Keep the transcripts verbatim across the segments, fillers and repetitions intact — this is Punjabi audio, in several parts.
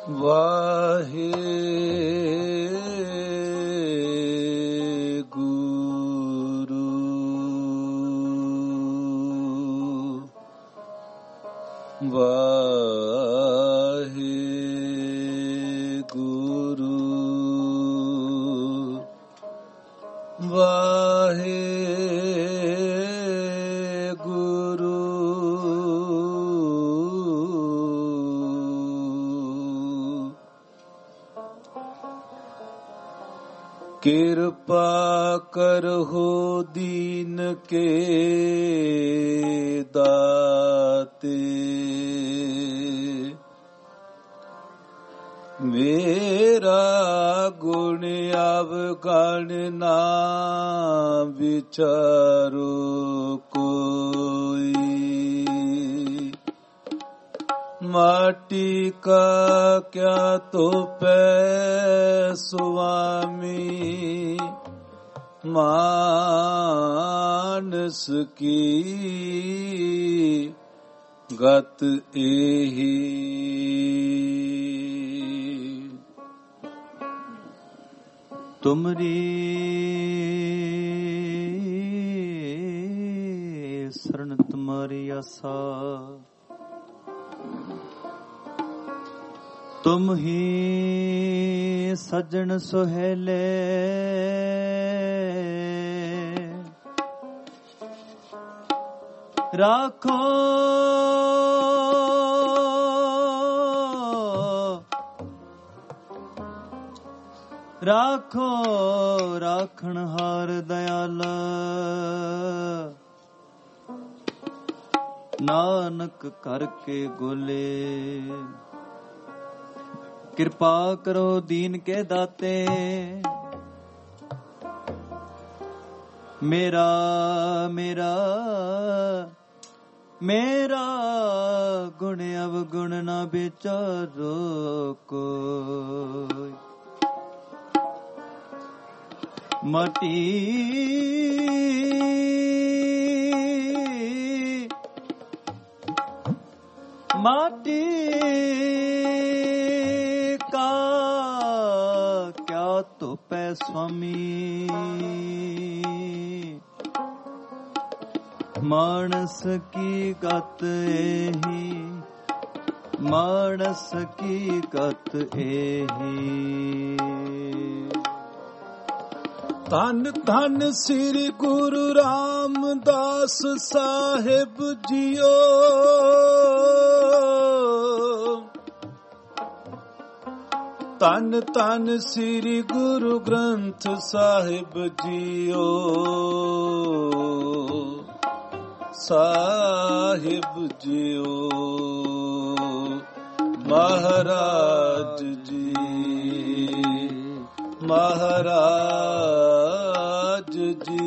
ਵਾਹਿਗੁਰੂ ਵਾਹਿਗੁਰੂ ਵਾਹਿਗੁਰੂ ਕਿਰਪਾ ਕਰਹੁ ਦੀਨ ਕੇ ਦਾਤੇ ਮੇਰਾ ਗੁਣ ਅਵਗਣ ਨਾ ਵਿਚਾਰੋ ਕੋਈ ਮਾਟੀ ਕਾ ਕਿਆ ਤੋਪੈ ਸੁਆਮੀ ਮਾਨਸ ਕੀ ਗਤ ਏਹੀ ਤੁਮਰੀ ਸਰਣ ਤੁਮਾਰੀ ਆਸਾ ਤੁਮ ਹੀ ਸੱਜਣ ਸੁਹੇਲੇ ਰਾਖੋ ਰਾਖੋ ਰਾਖਣ ਹਾਰ ਦਇਆਲ ਨਾਨਕ ਕਰਕੇ ਗੋਲੇ ਕਿਰਪਾ ਕਰੋ ਦੀਨ ਕੇ ਦਾਤੇ ਮੇਰਾ ਮੇਰਾ ਮੇਰਾ ਗੁਣ ਅਵਗੁਣ ਨਾ ਵਿਚਾਰੋ ਕੋਈ ਮਾਟੀ ਮਾਟੀ ਕਾ ਕਿਆ ਤੋਪੈ ਸੁਆਮੀ ਮਾਨਸ ਕੀ ਗਤ ਏਹੀ ਮਾਨਸ ਕੀ ਗਤ ਏਹੀ ਧੰਨ ਧੰਨ ਸ੍ਰੀ ਗੁਰੂ ਰਾਮਦਾਸ ਸਾਹਿਬ ਜੀਓ ਧੰਨ ਧੰਨ ਸ੍ਰੀ ਗੁਰੂ ਗ੍ਰੰਥ ਸਾਹਿਬ ਜੀਓ ਸਾਹਿਬ ਜੀਓ ਮਹਾਰਾਜ ਜੀ ਮਹਾਰਾਜ ਜੀ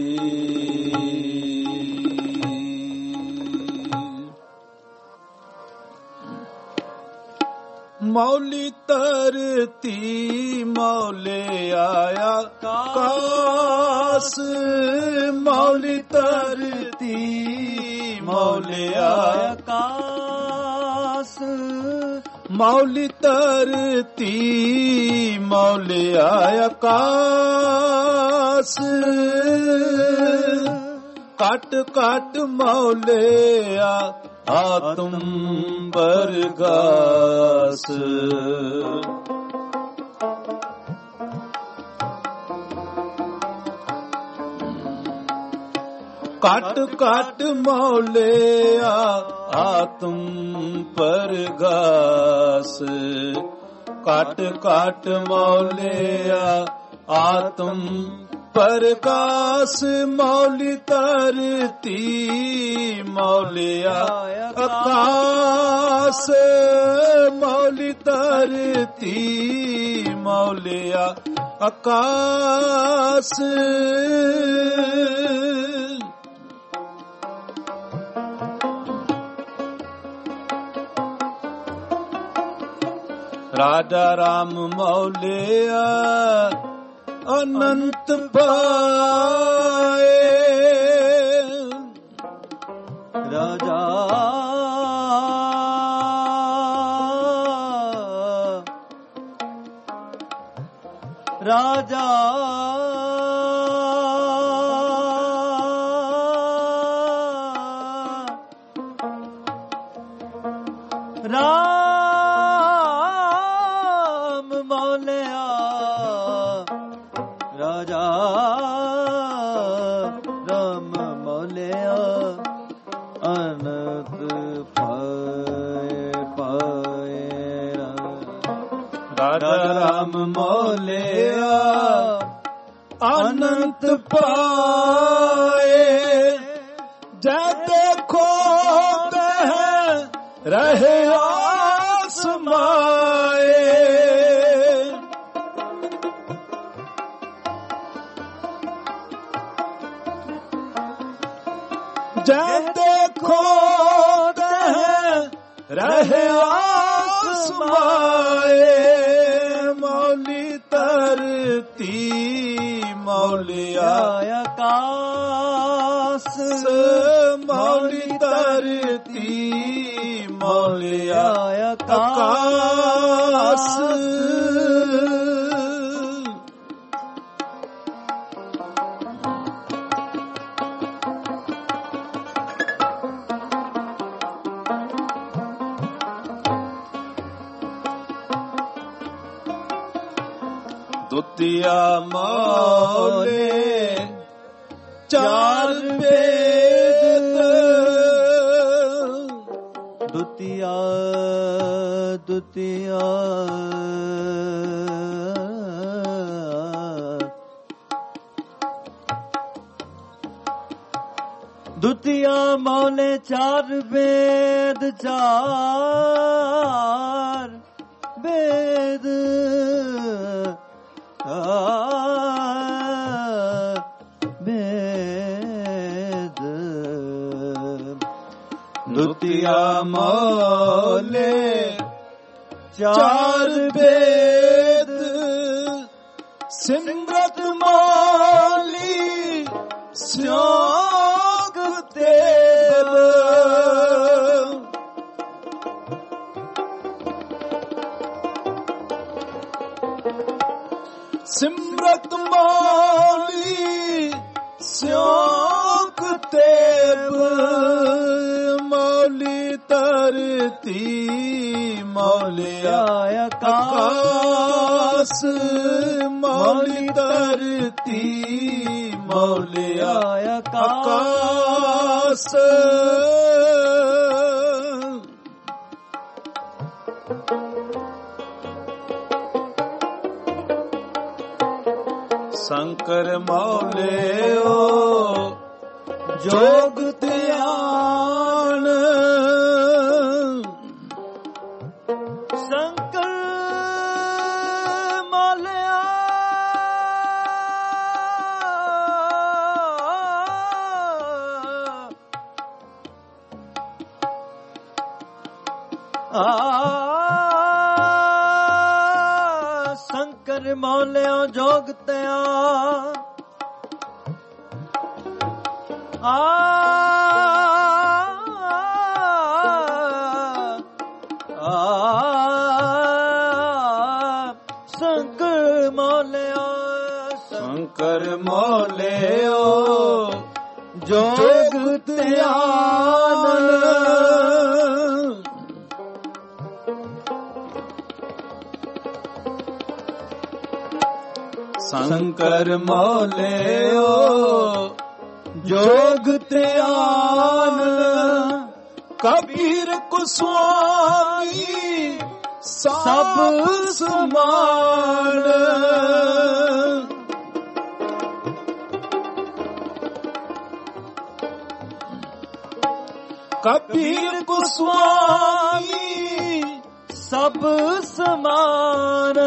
ਮੌਲੀ ਧਰਤੀ ਮੌਲੇ ਆਇਆ ਕਾਸ ਮੌਲੀ ਧਰਤੀ ਮੌਲੇ ਆਇਆ ਕਾਸ ਮੌਲੀ ਧਰਤੀ ਮੌਲੇ ਆਇਆ ਕਾਸ ਕਟ ਕਟ ਮੌਲਿਆ ਆਤਮ ਬਰਗਾਸ ਕਟ ਕਟ ਮੌਲਿਆ ਆਤਮ ਪਰਗਾਸ ਕਟ ਕਟ ਮੌਲਿਆ ਆਤਮ ਪਰਕਾਸ ਮੌਲੀ ਧਰਤੀ ਮੌਲਿਆ ਆਕਾਸ ਮੌਲੀ ਧਰਤੀ ਮੌਲਿਆ ਆਕਾਸ ਰਾਜਾ ਰਾਮ ਮੌਲਿਆ ਅਨੰਤ ਪਾਏ ਰਾਜਾ ਰਾਜਾ ਰਾਮ ਮੌਲਿਆ ਰਾਜਾ ਰਾਮ ਮੌਲਿਆ ਅਨੰਤ ਪਾਏ ਪਾਏ ਰਾਜਾ ਰਾਮ ਮੌਲਿਆ ਅਨੰਤ ਪਾਏ ਜੈ ਦੇਖੋ ਤਹ ਰਹੇ ਆਸਮਾਏ ਜੈ ਦੇਖੋ ਤਹ ਰਹੇ ਆਸਮਾਏ ਮੌਲੀ ਧਰਤੀ ਮੌਲਿਆ ਆਕਾਸ ਮੌਲੀ ਧਰਤੀ ਮੌਲਿਆ ਆਕਾਸ ਦੁਤੀਆ ਮੌਲੇ ਚਾਰ ਵੇਦ ਦੁਤੀਆ ਦੁਤੀਆ ਦੁਤੀਆ ਮੌਲੇ ਚਾਰ ਵੇਦ ਚਾਰ ਵੇਦ ਵੇਦ ਦੁਤੀਆ ਮੌਲੇ ਚਾਰ ਵੇਦ ਸਿਮਰਤ ਮੌਲੀ ਸਿਆਗ ਦੇਵ ਸਿਮਰਤ ਮੌਲੀ ਸਿਆਗ ਦੇਵ ਮੌਲੀ ਧਰਤੀ ਮੌਲਿਆ ਆਕਾਸ ਮੌਲੀ ਧਰਤੀ ਮੌਲਿਆ ਆਕਾਸ ਸ਼ੰਕਰ ਮੌਲਿਓ ਜੋਗ ਧਿਆਨ ਸ਼ੰਕਰ ਮੌਲਿਆ ਆ ਸ਼ੰਕਰ ਮੌਲਿਆ ਜੋਗ ਧਿਆਨ ਆ ਸ਼ੰਕਰ ਮੌਲਿਆ ਸ਼ੰਕਰ ਮੌਲਿਓ ਜੋਗ ਧਿਆਨ ਸ਼ੰਕਰ ਮੌਲਿਓ ਜੋਗ ਧਿਆਨ ਕਬੀਰ ਕੁਸਵਾਮੀ ਸਭ ਸਮਾਨ ਕਬੀਰ ਕੁਸਵਾਮੀ ਸਭ ਸਮਾਨ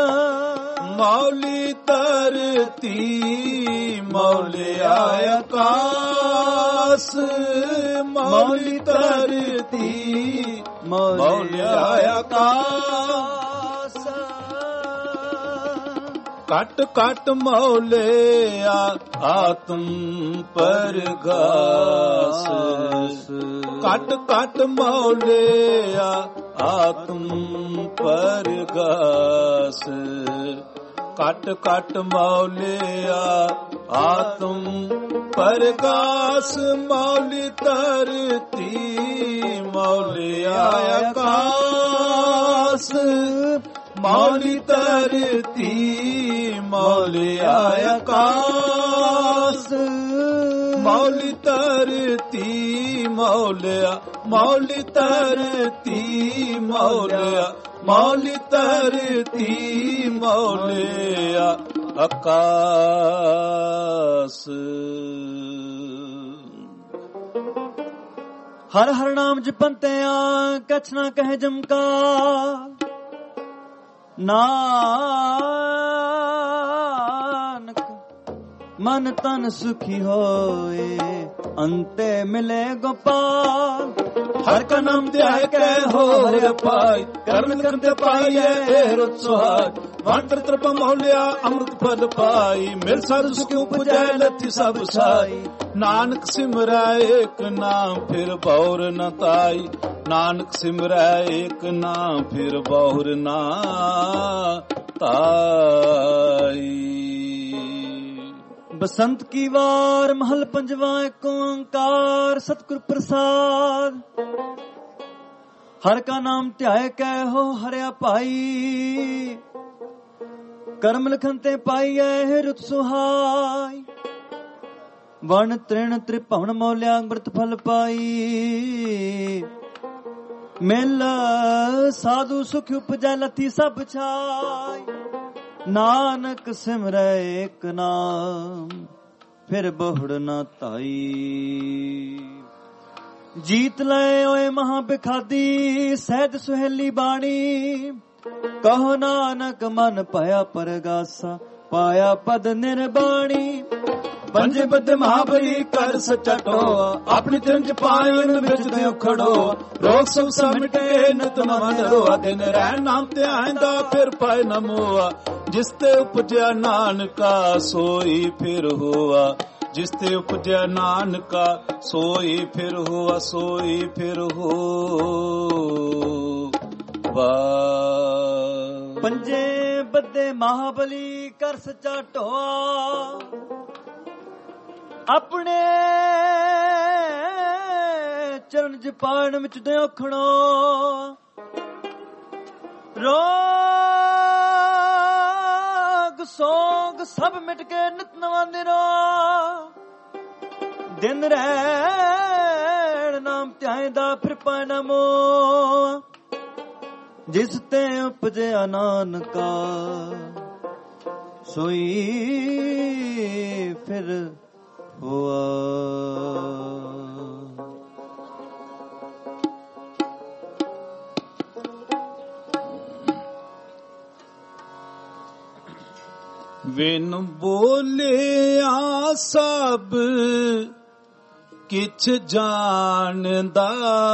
ਮੌਲੀ ਧਰਤੀ ਮੌਲਿਆ ਆਕਾਸ ਮੌਲੀ ਧਰਤੀ ਮੌਲਿਆ ਆਕਾਸ ਕਟ ਕਟ ਮੌਲਿਆ ਆਤਮ ਪਰਗਾਸ ਕਟ ਕਟ ਮੌਲਿਆ ਆਤਮ ਪਰਗਾਸ ਘਟ ਘਟ ਮੌਲਿਆ ਆਤਮ ਪਰਗਾਸ ਮੌਲੀ ਧਰਤੀ ਮੌਲਿਆ ਆਕਾਸ ਮੌਲੀ ਧਰਤੀ ਮੌਲਿਆ ਆਕਾਸ ਮੌਲੀ ਧਰਤੀ ਮੌਲਿਆ ਮੌਲੀ ਧਰਤੀ ਮੌਲਿਆ ਮੌਲੀ ਧਰਤੀ ਮੌਲਿਆ ਆਕਾਸ। ਹਰ ਹਰ ਨਾਮ ਜਪੰਤਿਆ ਕਛ ਨਾ ਕਹਿ ਜਮਕਾ ਨਾਨਕ ਮਨ ਤਨ ਸੁਖੀ ਹੋਏ ਅੰਤੇ ਮਿਲੇ ਗੋਪਾਲ। ਹਰ ਕਾ ਨਾਮ ਧਿਆਇ ਕੈ ਹੋ ਹਰਿ ਪਾਈ ਕਰਮ ਕਰਤੇ ਪਾਈਐ ਰੁਤ ਸੁਹਾਗ ਵਾਂਤਰ ਤਰਪ ਮੌਲਿਆ ਅੰਮ੍ਰਿਤ ਫਲ ਪਾਈ ਮਿਲ ਸਰ ਸੁਖ ਉਪਜੈ ਲੱਥੀ ਸਭ ਸਾਈ ਨਾਨਕ ਸਿਮਰੈ ਏਕ ਨਾਮ ਫਿਰ ਬੌਰ ਨ ਤਾਈ ਨਾਨਕ ਸਿਮਰੈ ਏਕ ਨਾਮ ਫਿਰ ਬੌਰ ਨਾ ਤਾਈ। ਬਸੰਤ ਕੀ ਵਾਰ ਮਹਲ ਪੰਜਵਾ ਏਕ ਓੰਕਾਰ ਸਤਿਗੁਰ ਪ੍ਰਸਾਦ। ਹਰ ਕਾ ਨਾਮ ਧਿਆਏ ਕੈ ਹੋ ਹਰਿਆ ਭਾਈ ਕਰਮ ਲਖਨ ਤੇ ਪਾਈਐ ਰੁਤ ਸੁਹਾਈ ਵਣ ਤ੍ਰਿਣ ਤ੍ਰਿਭਵਨ ਮੌਲਿਆ ਅੰਮ੍ਰਿਤ ਫਲ ਪਾਈ ਮਿਲ ਸਾਧੂ ਸੁਖ ਉਪਜੈ ਲਤੀ ਸਭ ਛਾਈ ਨਾਨਕ ਸਿਮਰੈ ਏਕ ਨਾਮ ਫਿਰ ਬਹੁੜ ਨਾ ਧਾਈ। ਜੀਤ ਲੈ ਓਏ ਮਹਾ ਬਿਖਾਦੀ ਸਹਿਜ ਸੁਹੇਲੀ ਬਾਣੀ ਕਹੋ ਨਾਨਕ ਮਨ ਪਾਇਆ ਪਰਗਾਸਾ ਪਾਇਆ ਪਦ ਨਿਰਬਾਣੀ। ਪੰਜੇ ਬੱਦੇ ਮਹਾਬਲੀ ਕਰ ਸੱਚਾ ਟੋਆ ਆਪਣੀ ਤਿੰਜ ਪਾਇਨ ਵਿੱਚ ਦਿਓ ਖੜੋ ਰੋਗ ਸਭ ਸਮਟੇ ਨਿਤ ਮਨ ਰੋਆ ਦਿਨ ਰਹਿ ਨਾਮ ਧਿਆਇਂਦਾ ਫਿਰ ਪਾਇ ਨ ਮੋਆ ਜਿਸ ਤੇ ਉਪਜਿਆ ਨਾਨਕਾ ਸੋਈ ਫਿਰ ਹੋਆ ਜਿਸ ਤੇ ਉਪਜਿਆ ਨਾਨਕਾ ਸੋਈ ਫਿਰ ਹੋਆ ਸੋਈ ਫਿਰ ਹੋਵਾ। ਪੰਜੇ ਬੱਦੇ ਮਹਾਬਲੀ ਕਰ ਸੱਚਾ ਢੋਆ ਆਪਣੇ ਚਰਨ ਚ ਪਾਣ ਵਿੱਚ ਦਿਓ ਖਣੋ ਰੋਗ ਸੋਗ ਸਭ ਮਿਟ ਕੇ ਨਿਤ ਨਵਾਂ ਨਿਰੋ ਦਿਨ ਰਹਿਣ ਨਾਮ ਧਿਆਇਂਦਾ ਫਿਰ ਪਾਇ ਨ ਮੋਹ ਜਿਸ ਤੇ ਉਪਜਿਆ ਨਾਨਕਾ ਸੋਈ ਫਿਰ ਹੋਆ। ਵਿਨ ਬੋਲਿਆ ਸਭ ਕਿਛ ਜਾਣਦਾ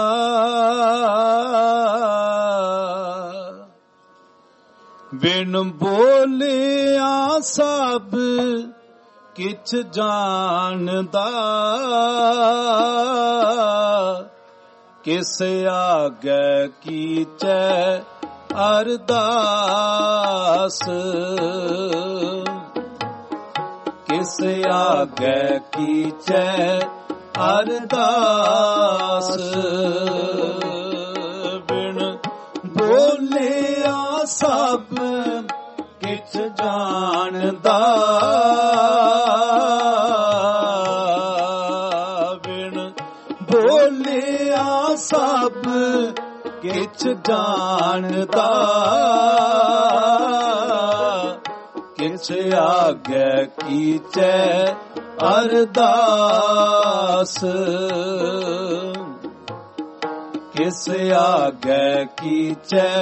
ਬਿਨ ਬੋਲਿਆ ਸਭ ਕਿਛ ਜਾਣਦਾ ਕਿਸ ਆਗੇ ਕੀਚੈ ਅਰਦਾਸ ਕਿਸ ਆਗੇ ਕੀਚੈ ਅਰਦਾਸ ਬਿਨ ਬੋਲਿਆ ਸਭ ਕਿਛ ਜਾਣਦਾ ਬਿਨ ਬੋਲਿਆ ਸਭ ਕਿਛ ਜਾਣਦਾ ਕਿਛ ਆਗੇ ਕੀਚੈ ਅਰਦਾਸ ਕਿਸ ਆਗੇ ਕੀਚੈ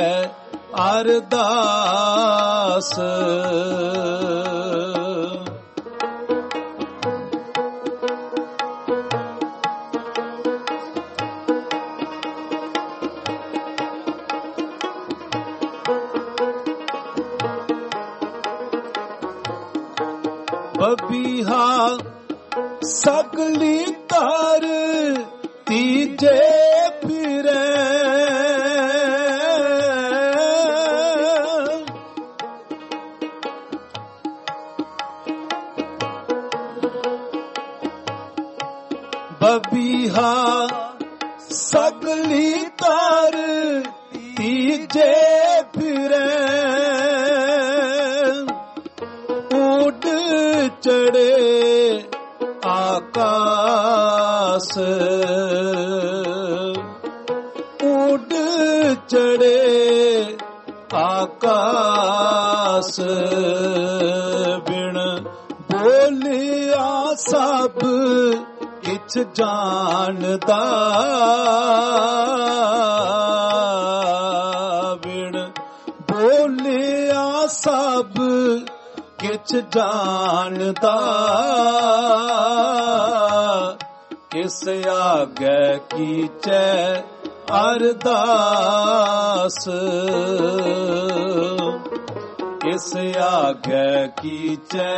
ਅਰਦਾਸ ਬਬੀਹਾ ਸਗਲੀ ਧਰ ਤੀਜੇ ਫਿਰੇ ਬੀਹਾ ਸਗਲੀ ਤਾਰ ਤੀਜੇ ਫਿਰੇ ਉੱਡ ਚੜੇ ਆਕਾਸ ਉੱਡ ਚੜੇ ਆਕਾਸ ਬਿਨ ਬੋਲਿਆ ਸਭ ਕਿਛ ਜਾਣਦਾ ਬਿਨ ਬੋਲਿਆ ਸਭ ਕਿਛ ਜਾਣਦਾ ਕਿਸ ਆਗੇ ਕੀਚੈ ਅਰਦਾਸ ਕਿਸ ਆਗੇ ਕੀਚੈ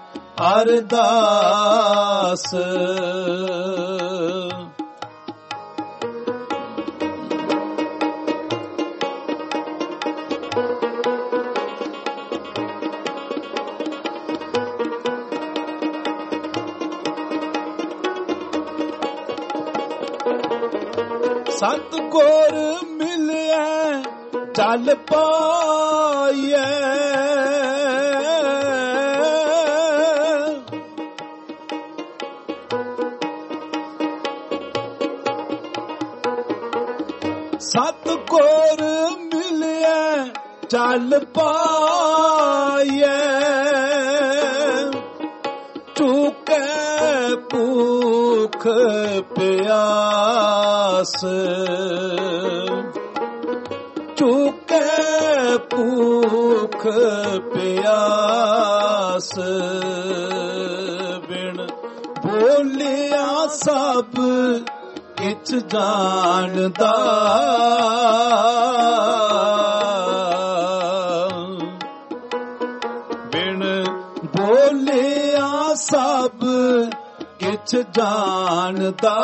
ਅਰਦਾਸ ਸਤਿਗੁਰ ਮਿਲਿਆ ਚੱਲ ਪਾਈਐ ਸਤਿਗੁਰ ਮਿਲਿਆ ਚੱਲ ਪਾਈਐ ਚੁੱਕੈ ਭੂਖ ਪਿਆਸ ਚੁੱਕੈ ਭੂਖ ਪਿਆਸ ਬਿਨ ਬੋਲਿਆ ਸਭ ਕਿਛ ਜਾਣਦਾ ਬਿਨ ਬੋਲਿਆ ਸਭ ਕਿਛ ਜਾਣਦਾ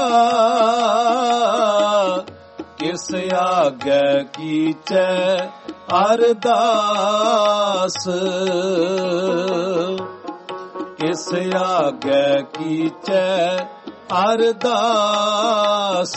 ਕਿਸ ਆਗੇ ਕੀਚੈ ਅਰਦਾਸ ਕਿਸ ਆਗੇ ਕੀਚੈ ਅਰਦਾਸ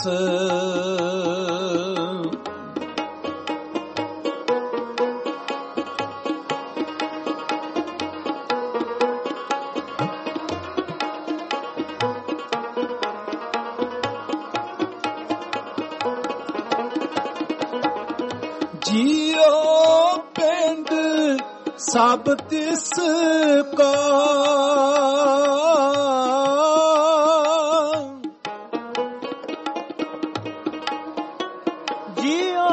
ਜੀਓ ਪਿੰਡ ਸਭ ਤਿਸ ਕਾ ਜੀਓ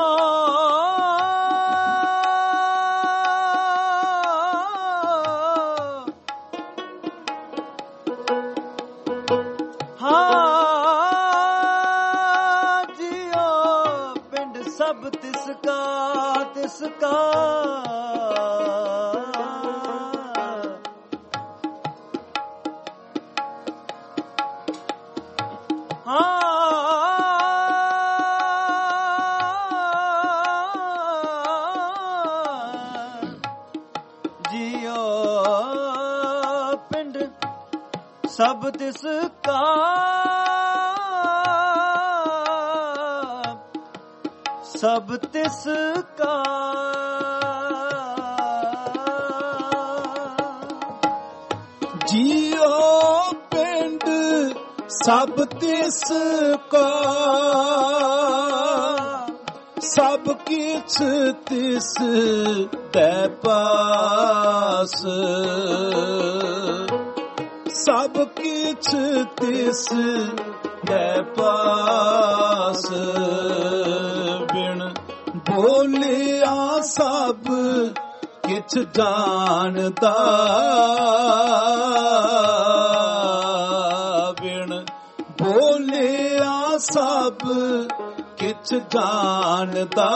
ਹਾਂ ਜੀਓ ਪਿੰਡ ਸਭ ਤਿਸ ਕਾ ਤਿਸ ਕਾ ਜੀਓ ਪਿੰਡ ਸਭ ਤਿਸ ਕਾ ਸਭ ਤਿਸ ਕਾ ਜੀਓ ਪਿੰਡ ਸਭ ਤਿਸ ਕਾ ਸਭ ਕਿਛ ਤਿਸ ਦੇ ਪਾਸ ਸਭ ਕਿਛ ਤਿਸ ਦੇ ਪਾਸ ਬਿਨ ਬੋਲਿਆ ਸਭ ਕਿਛ ਜਾਣਦਾ ਬਿਨ ਬੋਲਿਆ ਸਭ ਕਿਛ ਜਾਣਦਾ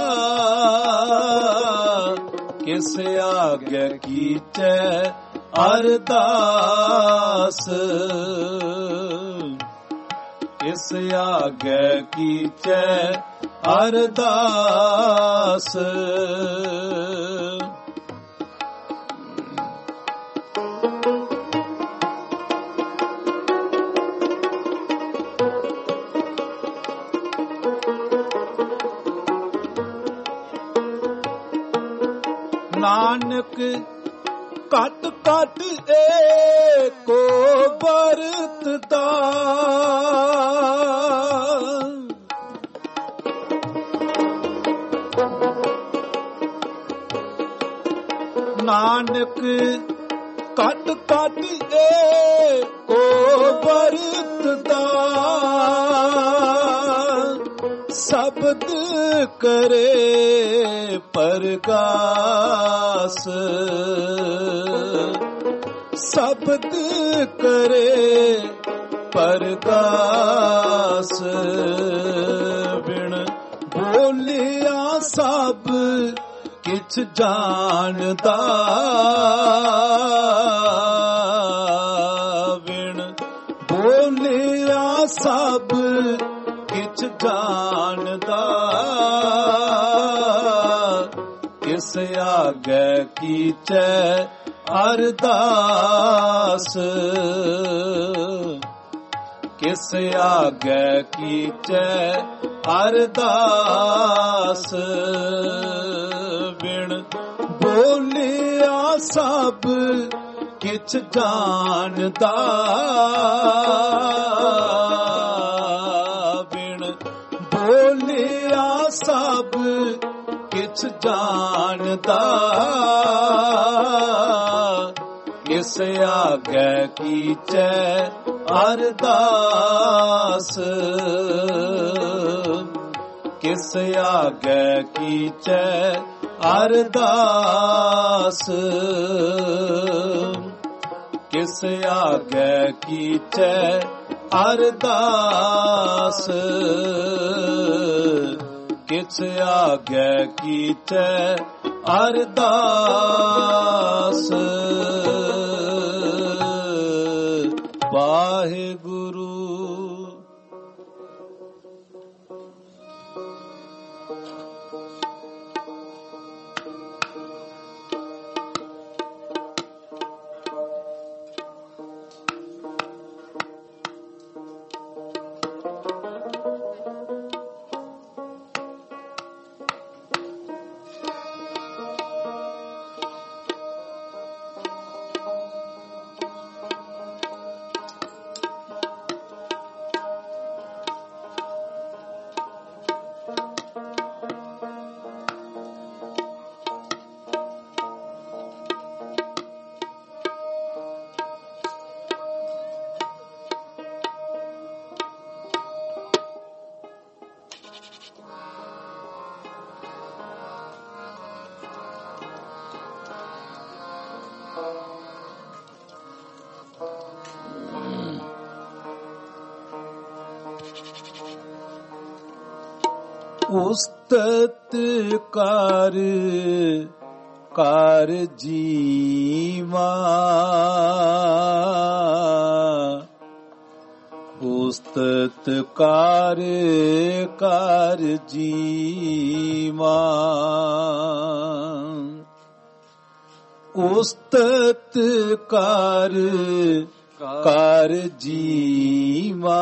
ਕਿਸ ਆਗੇ ਕੀਚੈ ਅਰਦਾਸ ਕਿਸ ਆਗੇ ਕੀਚੈ ਅਰਦਾਸ ਨਾਨਕ ਘਟ ਘਟ ਏਕੋ ਵਰਤਦਾ ਨਾਨਕ ਘਟ ਘਟ ਏਕੋ ਵਰਤਦਾ ਸ਼ਬਦ ਕਰੇ ਪਰਗਾਸ ਸ਼ਬਦ ਕਰੇ ਪਰਗਾਸ ਬਿਨ ਬੋਲਿਆ ਸਭ ਕਿਛ ਜਾਣਦਾ ਬਿਨ ਬੋਲਿਆ ਸਭ ਕਿਛ ਜਾਣਦਾ ਕਿਸ ਆਗੇ ਕੀਚੈ ਅਰਦਾਸ ਕਿਸ ਆਗੇ ਕੀਚੈ ਅਰਦਾਸ ਬਿਨ ਬੋਲਿਆ ਸਭ ਕਿਛ ਜਾਣਦਾ ਬਿਨ ਬੋਲਿਆ ਸਭ ਕਿਛ ਜਾਣਦਾ ਕਿਸ ਆਗੇ ਕੀਚੈ ਅਰਦਾਸ ਕਿਸ ਆਗੇ ਕੀਚੈ ਅਰਦਾਸ ਕਿਸ ਆਗੇ ਕੀਚੈ ਅਰਦਾਸ ਕਿਛ ਆਗੇ ਕੀਚੈ ਅਰਦਾਸ ਵਾਹਿਗੁਰੂ। ਉਸਤਤ ਕਰ ਕਰ ਜੀਵਾ ਉਸਤਤ ਕਰ ਕਰ ਜੀਵਾ ਉਸਤਤ ਕਰ ਕਰ ਜੀਵਾ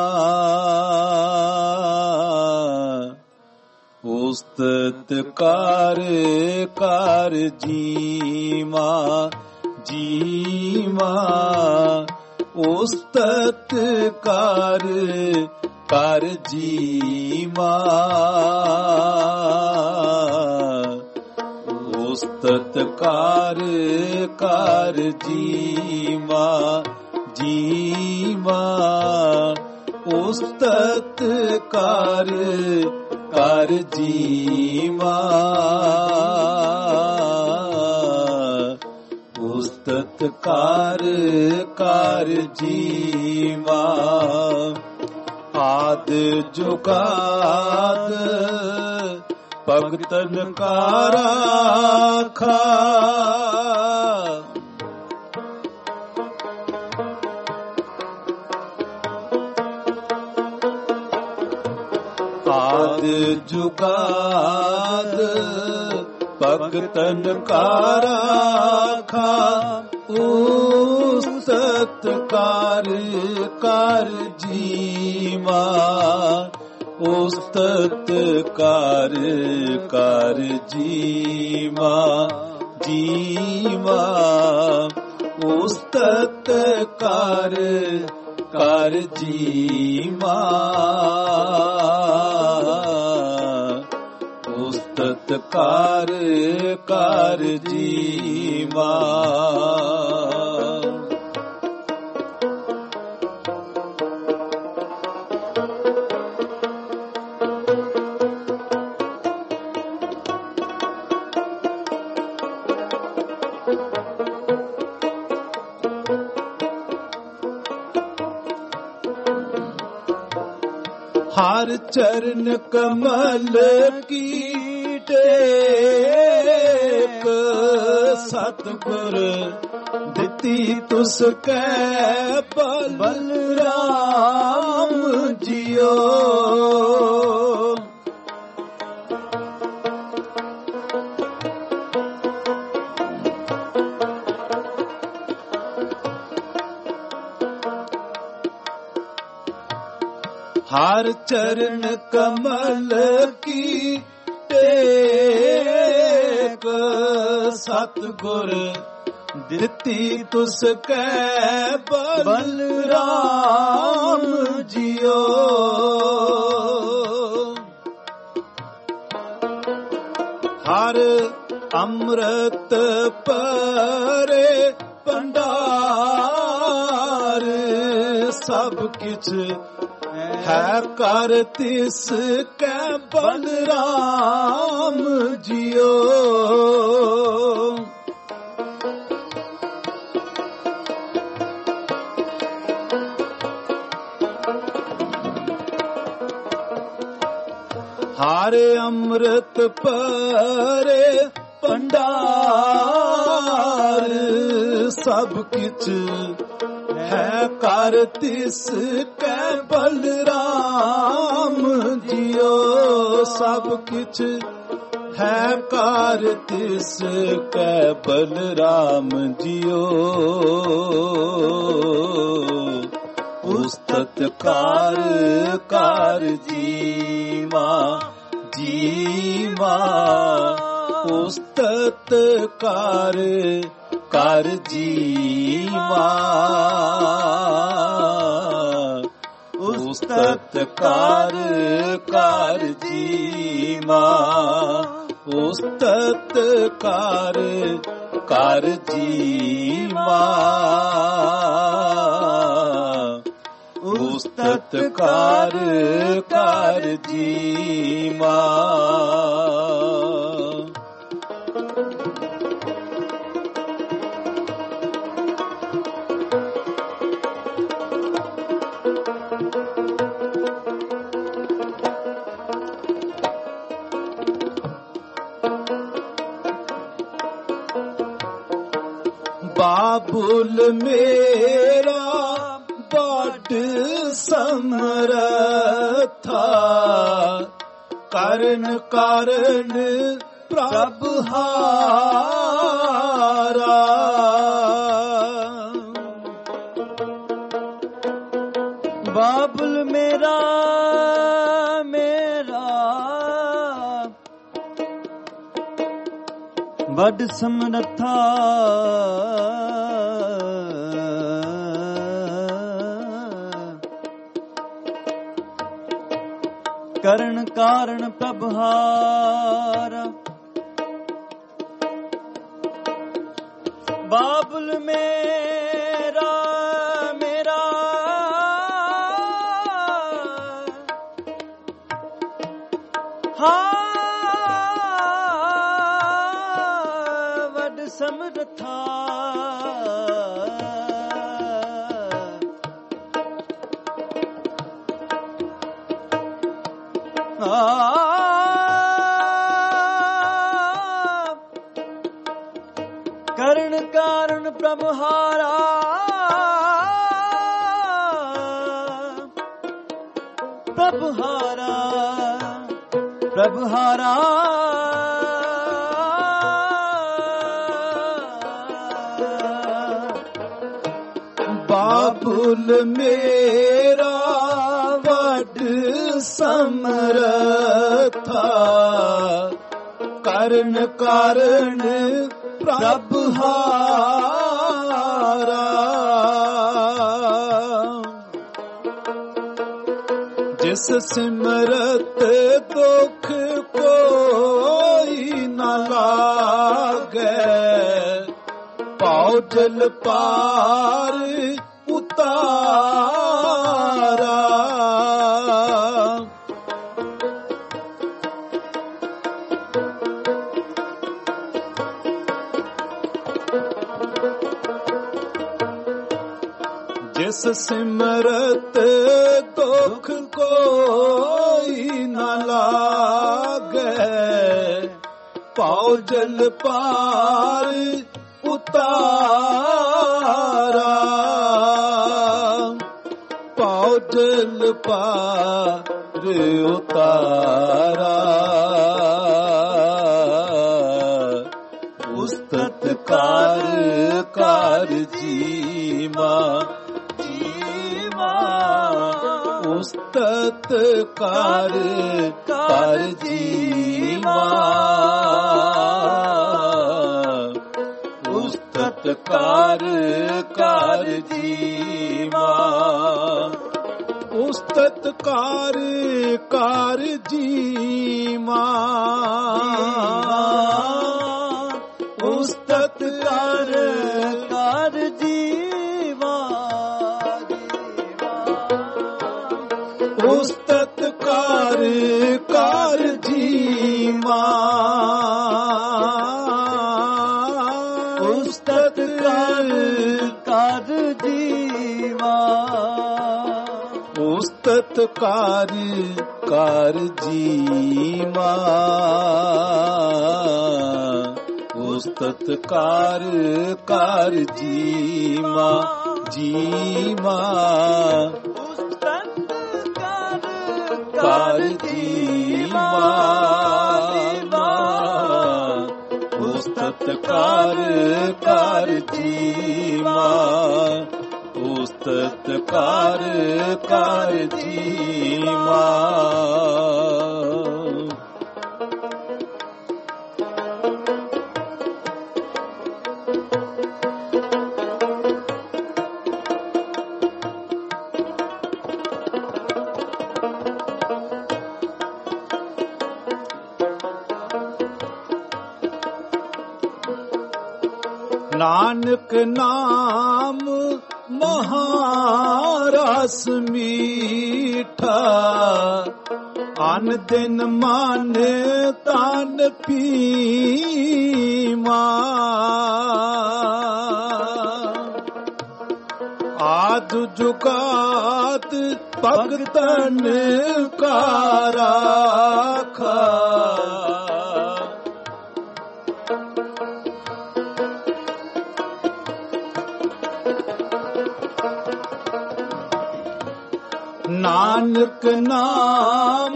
ਉਸਤਤ ਕਰ ਕਰ ਜੀਵਾ ਜੀਵਾ ਉਸਤਤ ਕਰ ਕਰ ਜੀਵਾ ਉਸਤਤ ਕਰ ਕਰ ਜੀਵਾ ਜੀਵਾ ਉਸਤਤ ਕਰ ਕਰ ਜੀਵਾ ਉਸਤਤ ਕਰ ਕਰ ਜੀਵਾ ਆਦ ਜੁਗਾਦ ਭਗਤਨ ਕਾ ਰਾਖਾ ਆਦ ਜੁਗਾਦ ਭਗਤਨ ਕਾ ਰਾਖਾ ਉਸਤਤ ਕਰ ਕਰ ਜੀਵਾ ਉਸਤਤ ਕਰ ਕਰ ਜੀਵਾ ਜੀਵਾ ਉਸਤਤ ਕਰ ਕਰ ਜੀਵਾ ਉਸਤਤ ਕਰ ਕਰ ਜੀਵਾ ਹਰ ਚਰਨ ਕਮਲ ਕੀ ਟੇਕ ਸਤਿਗੁਰ ਦਿੱਤੀ ਤੁਸ ਕੈ ਬਲਰਾਮ ਜੀਓ ਹਰ ਚਰਨ ਕਮਲ ਕੀ ਟੇਕ ਸਤਿਗੁਰ ਦਿੱਤੀ ਤੁਸ ਕੈ ਬਲਰਾਮ ਜੀਓ ਹਰ ਅੰਮ੍ਰਿਤ ਭਰੇ ਭੰਡਾਰ ਸਭ ਕਿਛ ਹੈ ਕਰ ਤਿਸ ਕੈ ਬਲਰਾਮ ਜੀਓ ਹਰ ਅੰਮ੍ਰਿਤ ਭਰੇ ਭੰਡਾਰ ਸਭ ਕਿਛ ਹੈ ਕਰ ਤਿਸ ਕੈ ਬਲਰਾਮ ਜੀਓ ਸਭ ਕਿਛ ਹੈ ਕਰ ਤਿਸ ਕੈ ਬਲਰਾਮ ਜੀਓ ਉਸਤਤ ਕਰ ਕਰ ਜੀਵਾ ਜੀਵਾ ਉਸਤਤ ਕਰ ਕਰ ਜੀਵਾ ਉਸਤਤ ਕਰ ਕਰ ਜੀਵਾ ਉਸਤਤ ਕਰ ਕਰ ਜੀਵਾ ਉਸਤਤ ਕਰ ਕਰ ਜੀਵਾ ਬਾਬੁਲ ਮੇਰਾ ਬੜ ਸਮਰਥਾ ਕਰਨ ਕਾਰਨ ਪ੍ਰਭ ਹਾਰਾ ਬਾਬੁਲ ਮੇਰਾ ਮੇਰਾ ਬੜ ਸਮਰਥਾ ਕਰਨ ਕਾਰਨ ਪ੍ਰਭ ਹਾਰਾ ਬਾਬੁਲ ਮੇਰਾ ਮੇਰਾ ਹਾਂ ਵੱਡ ਸਮਰਥਾ ਕਰਨ ਕਾਰਨ ਪ੍ਰਭ ਹਾਰਾ ਪ੍ਰਭ ਹਾਰਾ ਪ੍ਰਭ ਹਾਰਾ ਬਾਬੁਲ ਮੇਰਾ ਵੱਡ ਸਮਰਥਾ ਕਰਨ ਕਾਰਨ ਪ੍ਰਭ ਹਾਰਾ। ਜਿਸ ਸਿਮਰਤ ਦੁਖ ਕੋਈ ਨਾ ਲਾਗੈ, ਪਾਉ ਜਲ ਪਾਰ ਉਤਾਰਾ। ਜਿਸ ਸਿਮਰਤ ਦੁਖ ਕੋਈ ਨਾ ਲਾਗੈ, ਪਾਉ ਜਲ ਪਾਰ ਉਤਾਰਾ। ਪਾਉ ਜਲ ਪਾਰ ਉਤਾਰਾ। ਉਸਤਤ ਕਾਰ ਕਾਰ ਜੀਵਾ ਉਸਤਤ ਕਾਰ ਕਾਰ ਜੀਵਾ। ਉਸਤਤ ਕਾਰ ਕਾਰ ਜੀਵਾ। ਉਸਤਤ ਕਾਰ ਕਾਰ ਜੀਵਾ। ਉਸਤਤ ਕਾਰ ਕਾਰ ਜੀਵਾ। ਉਸਤਤ ਕਾਰ ਕਾਰ ਜੀਵਾ। ਉਸਤਤ ਕਾਰ ਕਾਰ ਜੀਵਾ। ਉਸਤਤ ਕਾਰ ਕਾਰ ਜੀਵਾ। ਉਸਤਤ ਕਾਰ ਕਾਰ ਜੀਵਾ ਜੀਵਾ। ਕਾਰ ਜੀਵਾ ਉਸਤਤ ਕਾਰ ਕਾਰ ਜੀਵਾ। ਉਸਤਤ ਕਾਰ ਕਾਰ ਜੀਵਾ। ਨਾਨਕ ਨਾਮ ਮਹਾਰਸ ਮੀਠਾ, ਅਨ ਦਿਨ ਮਨ ਤਨ ਪੀਵਾ। ਆਦ ਜੁਗਾਤ ਭਗਤਨ ਕਾ ਰਾਖਾ। ਨਾਨਕ ਨਾਮ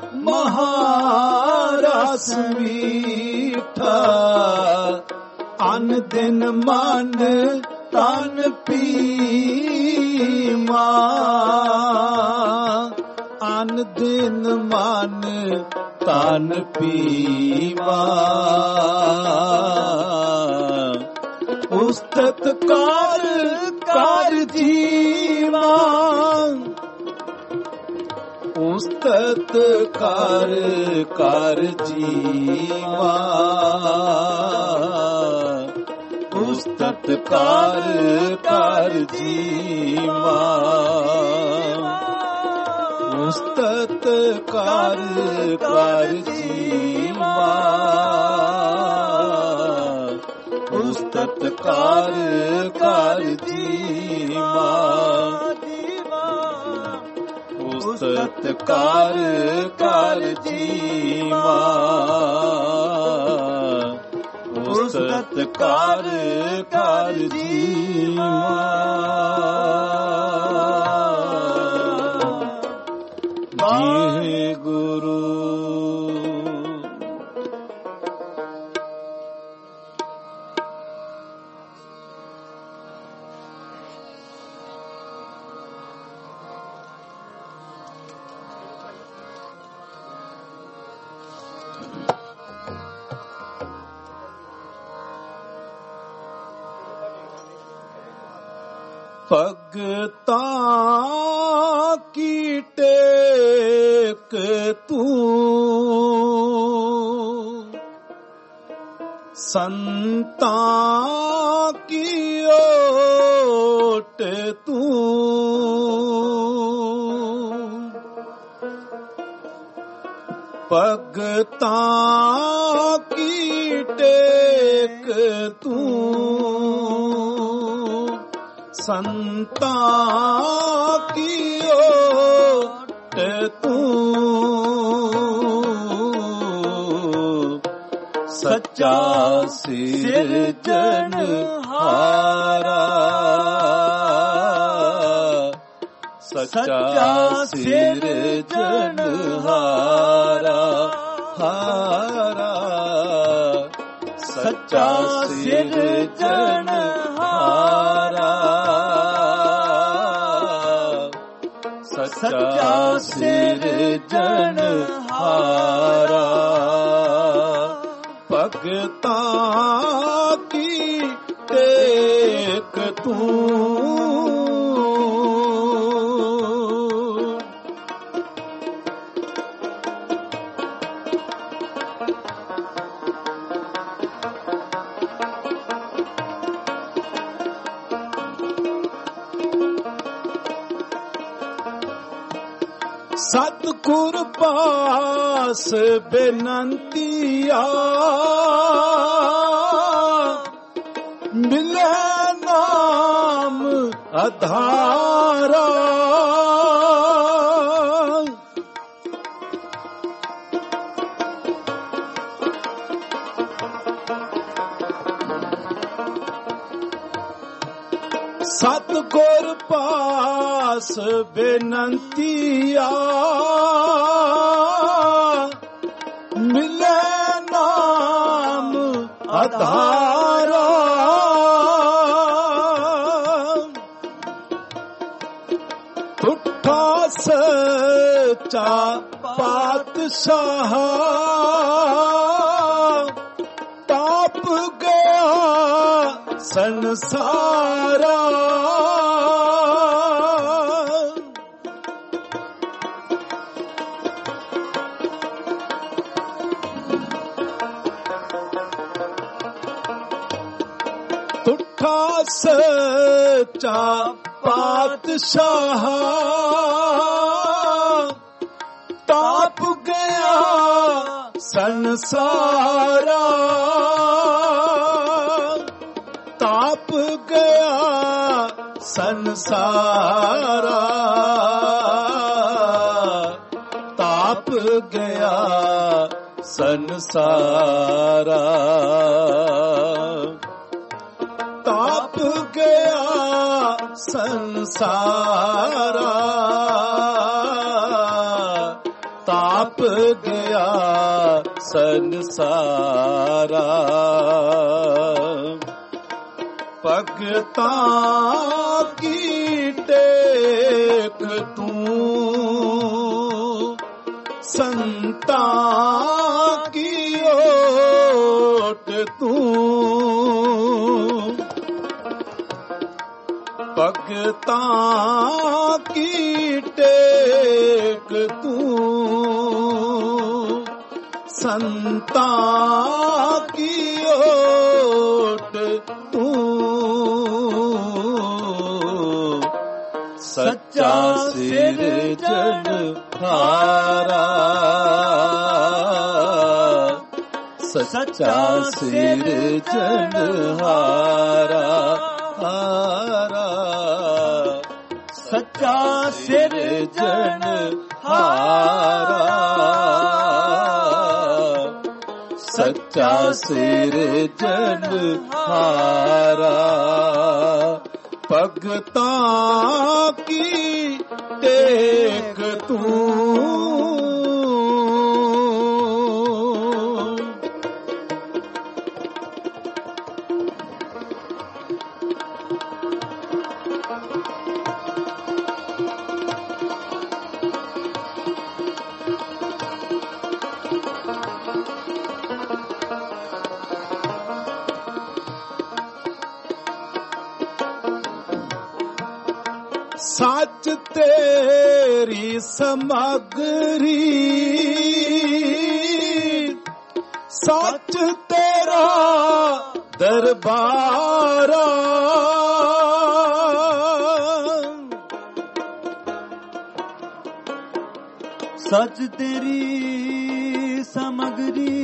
ਮਹਾਰਸ ਮੀਠਾ, ਅਨ ਦਿਨ ਮਨ ਤਨ ਪੀਵਾ। ਅਨ ਦਿਨ ਮਨ ਤਨ ਪੀਵਾ। ਉਸਤਤ ਕਾਰ ਕਾਰ ਜੀਵਾ। ਉਸਤਤ ਕਾਰ ਕਾਰ ਜੀਵਾ। ਉਸਤਤ ਕਾਰ ਕਾਰ ਜੀਵਾ। ਉਸਤਤ ਕਾਰ ਕਾਰ ਜੀਵਾ। ਉਸਤਤ ਕਾਰ ਕਾਰ ਜੀਵਾ। ਉਸਤਤ ਕਾਰ ਕਾਰ ਜੀਵਾ। ਉਸਤਤ ਕਾਰ ਕਾਰ ਜੀਵਾ। ਜੀ ਗੁਰੂ ਭਗਤਾਂ ਕੀ ਟੇਕ ਤੂੰ, ਸੰਤਾਂ ਕੀ ਓਟ ਤੂੰ, ਭਗਤਾਂ ਕੀ ਟੇਕ ਤੂੰ, ਸੰਤਾਂ ਕੀ ਓਟ ਤੂੰ, ਸੱਚਾ ਸਿਰਜਣਹਾਰਾ, ਸੱਚਾ ਸਿਰਜਣਹਾਰਾ, ਹਾਰਾ, ਸੱਚਾ ਸਿਰਜਣਹਾਰਾ, ਸੱਚਾ ਸਿਰਜਣਹਾਰਾ, ਭਗਤਾਂ ਕੀ ਟੇਕ ਤੂੰ। ਸਤਿਗੁਰ ਪਾਸ ਬੇਨੰਤੀਆ, ਮਿਲੇ ਨਾਮ ਆਧਾਰਾ, ਸਤਿਗੁਰ ਪਾਸ ਬੇਨੰਤੀਆ, ਮਿਲੇ ਨਾਮ ਆਧਾਰਾ, ਤੁਠਾ ਸੱਚਾ ਪਾਤਸ਼ਾਹ, ਤਾਪ ਗਿਆ ਸੰਸਾਰਾ, ਤੁਠਾ ਸੱਚਾ ਪਾਤਸ਼ਾਹ, ਤਾਪ ਗਿਆ ਸੰਸਾਰਾ, ਤਾਪ ਗਿਆ ਸੰਸਾਰਾ, ਤਾਪ ਗਿਆ ਸੰਸਾਰਾ, ਤਾਪ ਗਿਆ ਸੰਸਾਰਾ, ਤਾਪ ਗਿਆ ਸੰਸਾਰਾ, ਭਗਤਾਂ ਕੀ ਟੇਕ ਤੂੰ, ਸੰਤਾਂ ਕੀ ਓਟ ਤੂੰ, ਭਗਤਾਂ ਕੀ ਟੇਕ ਤੂੰ, ਸੰਤਾਂ ਕੀ ਓਟ ਤੂੰ, ਸੱਚਾ ਸਿਰਜਣਹਾਰਾ, ਸੱਚਾ ਸਿਰਜਣਹਾਰਾ, ਹਾਰਾ, ਸੱਚਾ ਸਿਰਜਣਹਾਰਾ, ਸੱਚਾ ਸਿਰਜਣਹਾਰਾ, ਭਗਤਾਂ ਕੀ ਟੇਕ ਤੂੰ। ਸੱਚ ਤੇਰੀ ਸਮਗਰੀ, ਸੱਚ ਤੇਰਾ ਦਰਬਾਰਾ, ਸੱਚ ਤੇਰੀ ਸਮਗਰੀ,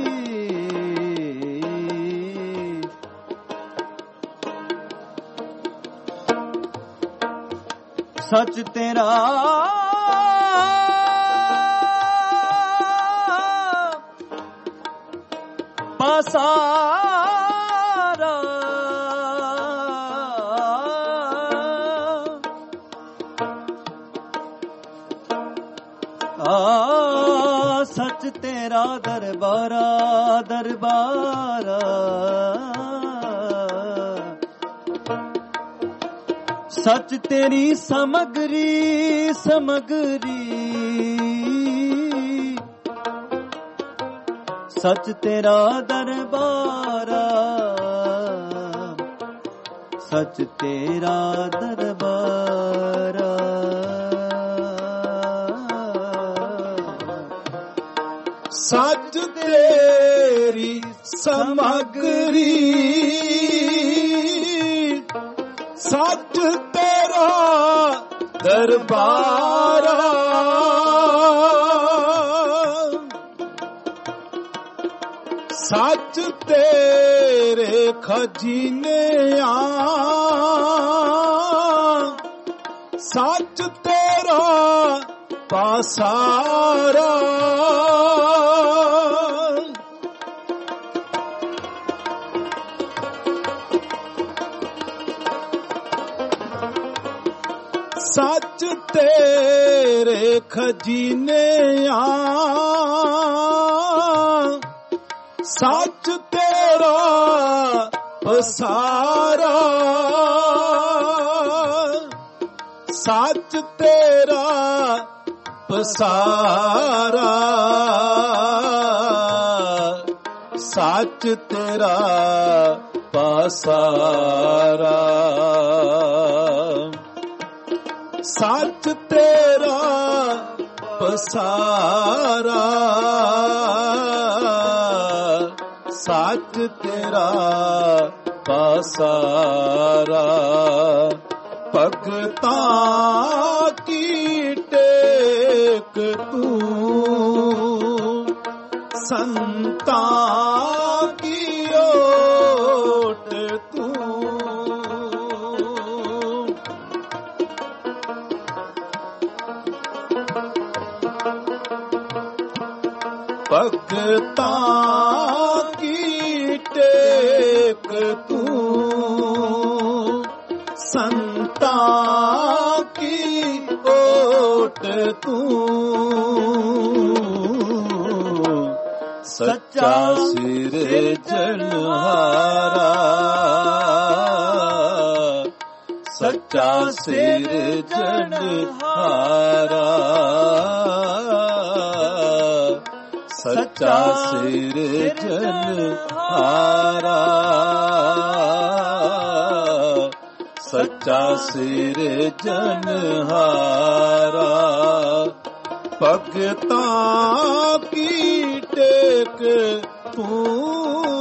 ਸੱਚ ਤੇਰਾ ਪਸਾਰਾ, ਆ ਸੱਚ ਤੇਰਾ ਦਰਬਾਰਾ ਦਰਬਾਰਾ, ਸੱਚ ਤੇਰੀ ਸਮਗਰੀ ਸਮਗਰੀ, ਸੱਚ ਤੇਰਾ ਦਰਬਾਰਾ, ਸੱਚ ਤੇਰਾ ਦਰਬਾਰਾ, ਸੱਚ ਤੇਰੀ ਸਮਗਰੀ, ਸੱਚ ਤੇਰਾ ਦਰਬਾਰਾ, ਸੱਚ ਤੇਰੇ ਖਜ਼ੀਨਿਆਂ, ਸੱਚ ਤੇਰਾ ਪਾਸਾਰਾ, ਸੱਚ ਤੇਰੇ ਖਜ਼ੀਨਿਆਂ, ਸੱਚ ਤੇਰਾ ਪਸਾਰਾ, ਸੱਚ ਤੇਰਾ ਪਸਾਰਾ, ਸੱਚ ਤੇਰਾ ਪਸਾਰਾ, ਸੱਚ ਤੇਰਾ ਪਸਾਰਾ, ਸੱਚ ਤੇਰਾ ਪਸਾਰਾ, ਭਗਤਾਂ ਕੀ ਟੇਕ ਤੂੰ, ਸੰਤਾਂ ਕੀ ਓਟ ਤੂੰ, ਭਗਤਾਂ ਕੀ ਟੇਕ ਤੂੰ, ਸੰਤਾਂ ਕੀ ਓਟ ਤੂੰ, ਸੱਚਾ ਸਿਰਜਣਹਾਰਾ, ਸੱਚਾ ਸਿਰਜਣਹਾਰਾ, ਸੱਚਾ ਸਿਰਜਣਹਾਰਾ, ਸੱਚਾ ਸਿਰਜਣਹਾਰਾ, ਭਗਤਾਂ ਕੀ ਟੇਕ ਤੂੰ।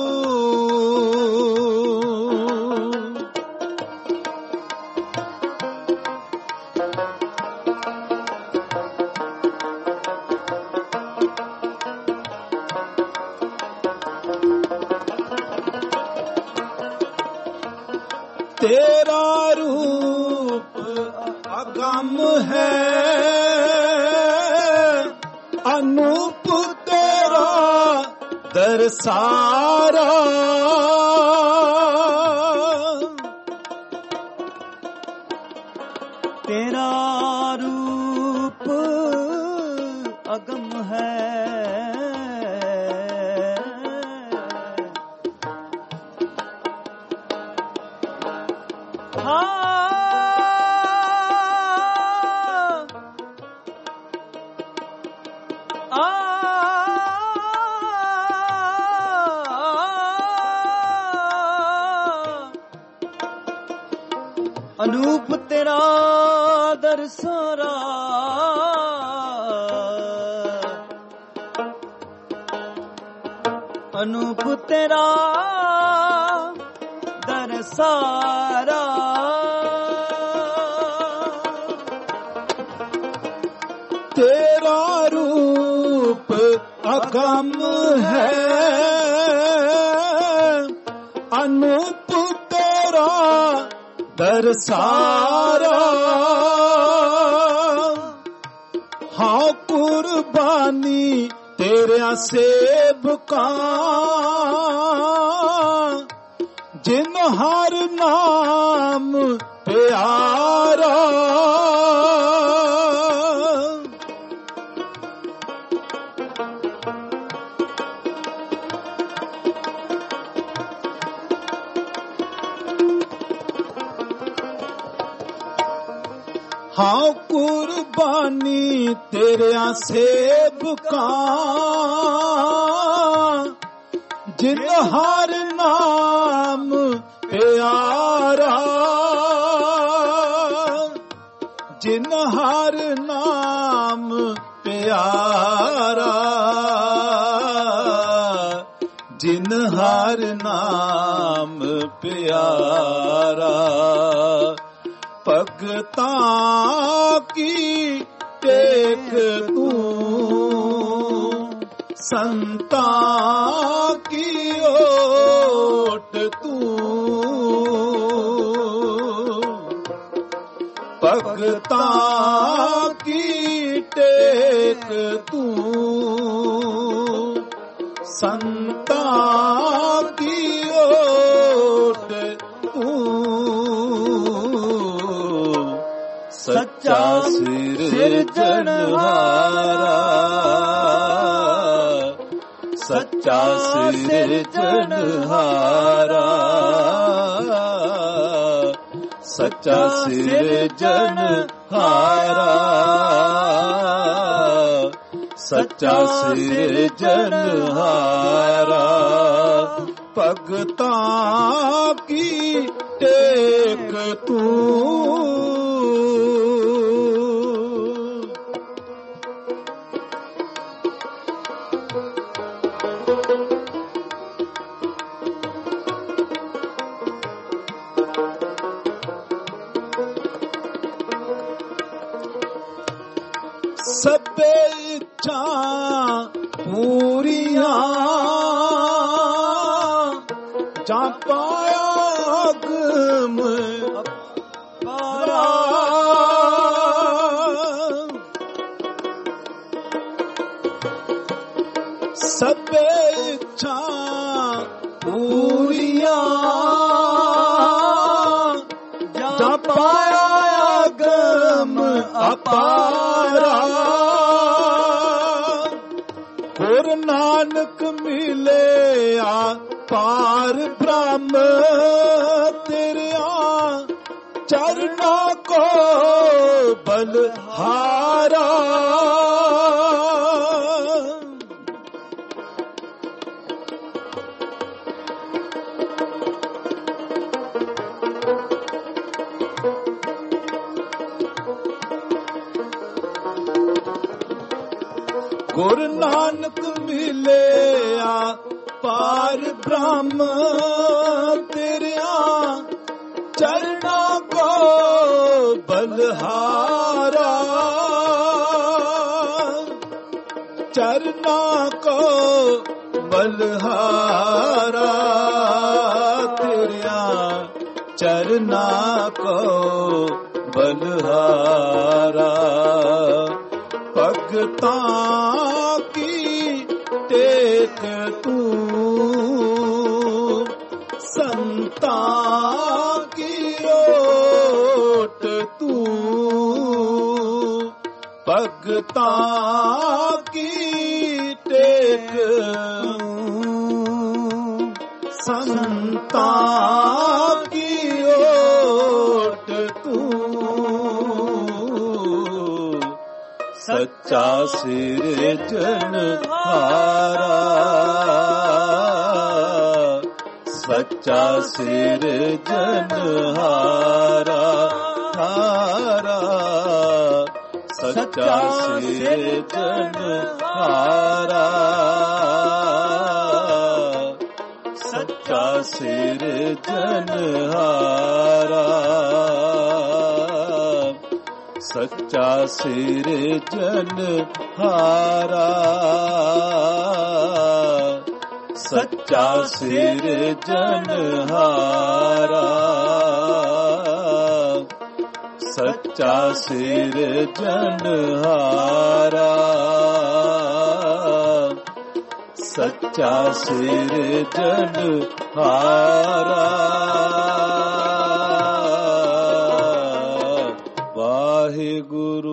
तेरा रूप अगम है, अनूप तेरा दरसारा, तेरा रूप अगम है, ਅਨੂਪ ਤੇਰਾ ਦਰਸਾਰਾ, ਅਨੂਪ ਤੇਰਾ ਦਰਸਾਰਾ। ਤੇਰਾ ਰੂਪ ਅਗੰਮ ਹੈ, ਅਨੂਪ ਤੇਰਾ ਦਰਸਾਰਾ। ਹਾਂ ਕੁਰਬਾਨੀ ਤੇਰਿਆਂ ਸੇਵਕਾਂ, ਜਿਨ ਹਰ ਨਾਮ ਪਿਆਰਾ। ਹਾਂ ਕੁਰਬਾਨੀ ਤੇਰਿਆਂ ਸੇਵਕਾਂ, ਜਿਨ ਹਰ ਨਾਮ ਪਿਆਰਾ। ਜਿਨ ਹਰ ਨਾਮ ਪਿਆਰਾ, ਜਿਨ ਹਰ ਨਾਮ ਪਿਆਰਾ। ਭਗਤਾਂ ਕੀ ਟੇਕ ਤੂੰ, ਸੰਤਾਂ ਕੀ ਓਟ ਤੂੰ। ਭਗਤਾਂ ਕੀ ਟੇਕ ਤੂੰ, ਸੰਤਾਂ ਕੀ ਓਟ ਤੂੰ। ਸੱਚਾ ਸਿਰਜਣਹਾਰਾ, ਸੱਚਾ ਸਿਰਜਣਹਾਰਾ, ਸੱਚਾ ਸਿਰਜਣਹਾਰਾ, ਸੱਚਾ ਸਿਰਜਣਹਾਰਾ। ਭਗਤਾਂ ਕੀ ਟੇਕ ਤੂੰ। ਸਭੇ ਇੱਛਾ ਪੂਰੀਆਂ, ਜਾਂ ਪਾਇਆ ਅਗਮ ਅਪਾਰਾ। ਸਭੇ ਇੱਛਾ ਪੂਰੀਆਂ, ਜਾਂ ਪਾਇਆ ਅਗਮ ਅਪਾਰਾ। ਗੁਰ ਨਾਨਕ ਮਿਲਿਆ ਪਾਰ ਬ੍ਰਹਮ, ਤੇਰਿਆਂ ਚਰਨਾਂ ਕੋ ਬਲਹਾਰਾ। ਗੁਰ ਨਾਨਕ ਮਿਲਿਆ ਪਾਰ ਬ੍ਰਹਮ, ਤੇਰਿਆਂ ਚਰਨਾਂ ਕੋ ਬਲਹਾਰਾ। ਚਰਨਾਂ ਕੋ ਬਲਹਾਰਾ, ਤੇਰਿਆਂ ਚਰਨਾਂ ਕੋ ਬਲਹਾਰਾ। ਭਗਤਾਂ ਕੀ ਟੇਕ ਤੂੰ, ਸੰਤਾਂ ਕੀ ਓਟ ਤੂੰ। ਭਗਤਾਂ ਕੀ ਟੇਕ ਤੂੰ, ਸੰਤਾਂ ਕੀ ਓਟ ਤੂੰ। ਸੱਚਾ ਸਿਰਜਣਹਾਰਾ, ਸੱਚਾ ਸਿਰਜਨਹਾਰਾ ਹਾਰਾ ਸੱਚਾ ਸਿਰਜਨਹਾਰਾ ਸੱਚਾ ਸਿਰਜਨਹਾਰਾ ਸੱਚਾ ਸਿਰਜਨਹਾਰਾ ਸੱਚਾ ਸਿਰਜਨਹਾਰਾ ਸੱਚਾ ਸਿਰਜਨਹਾਰਾ ਸੱਚਾ ਸਿਰਜਨਹਾਰਾ ਵਾਹਿਗੁਰੂ।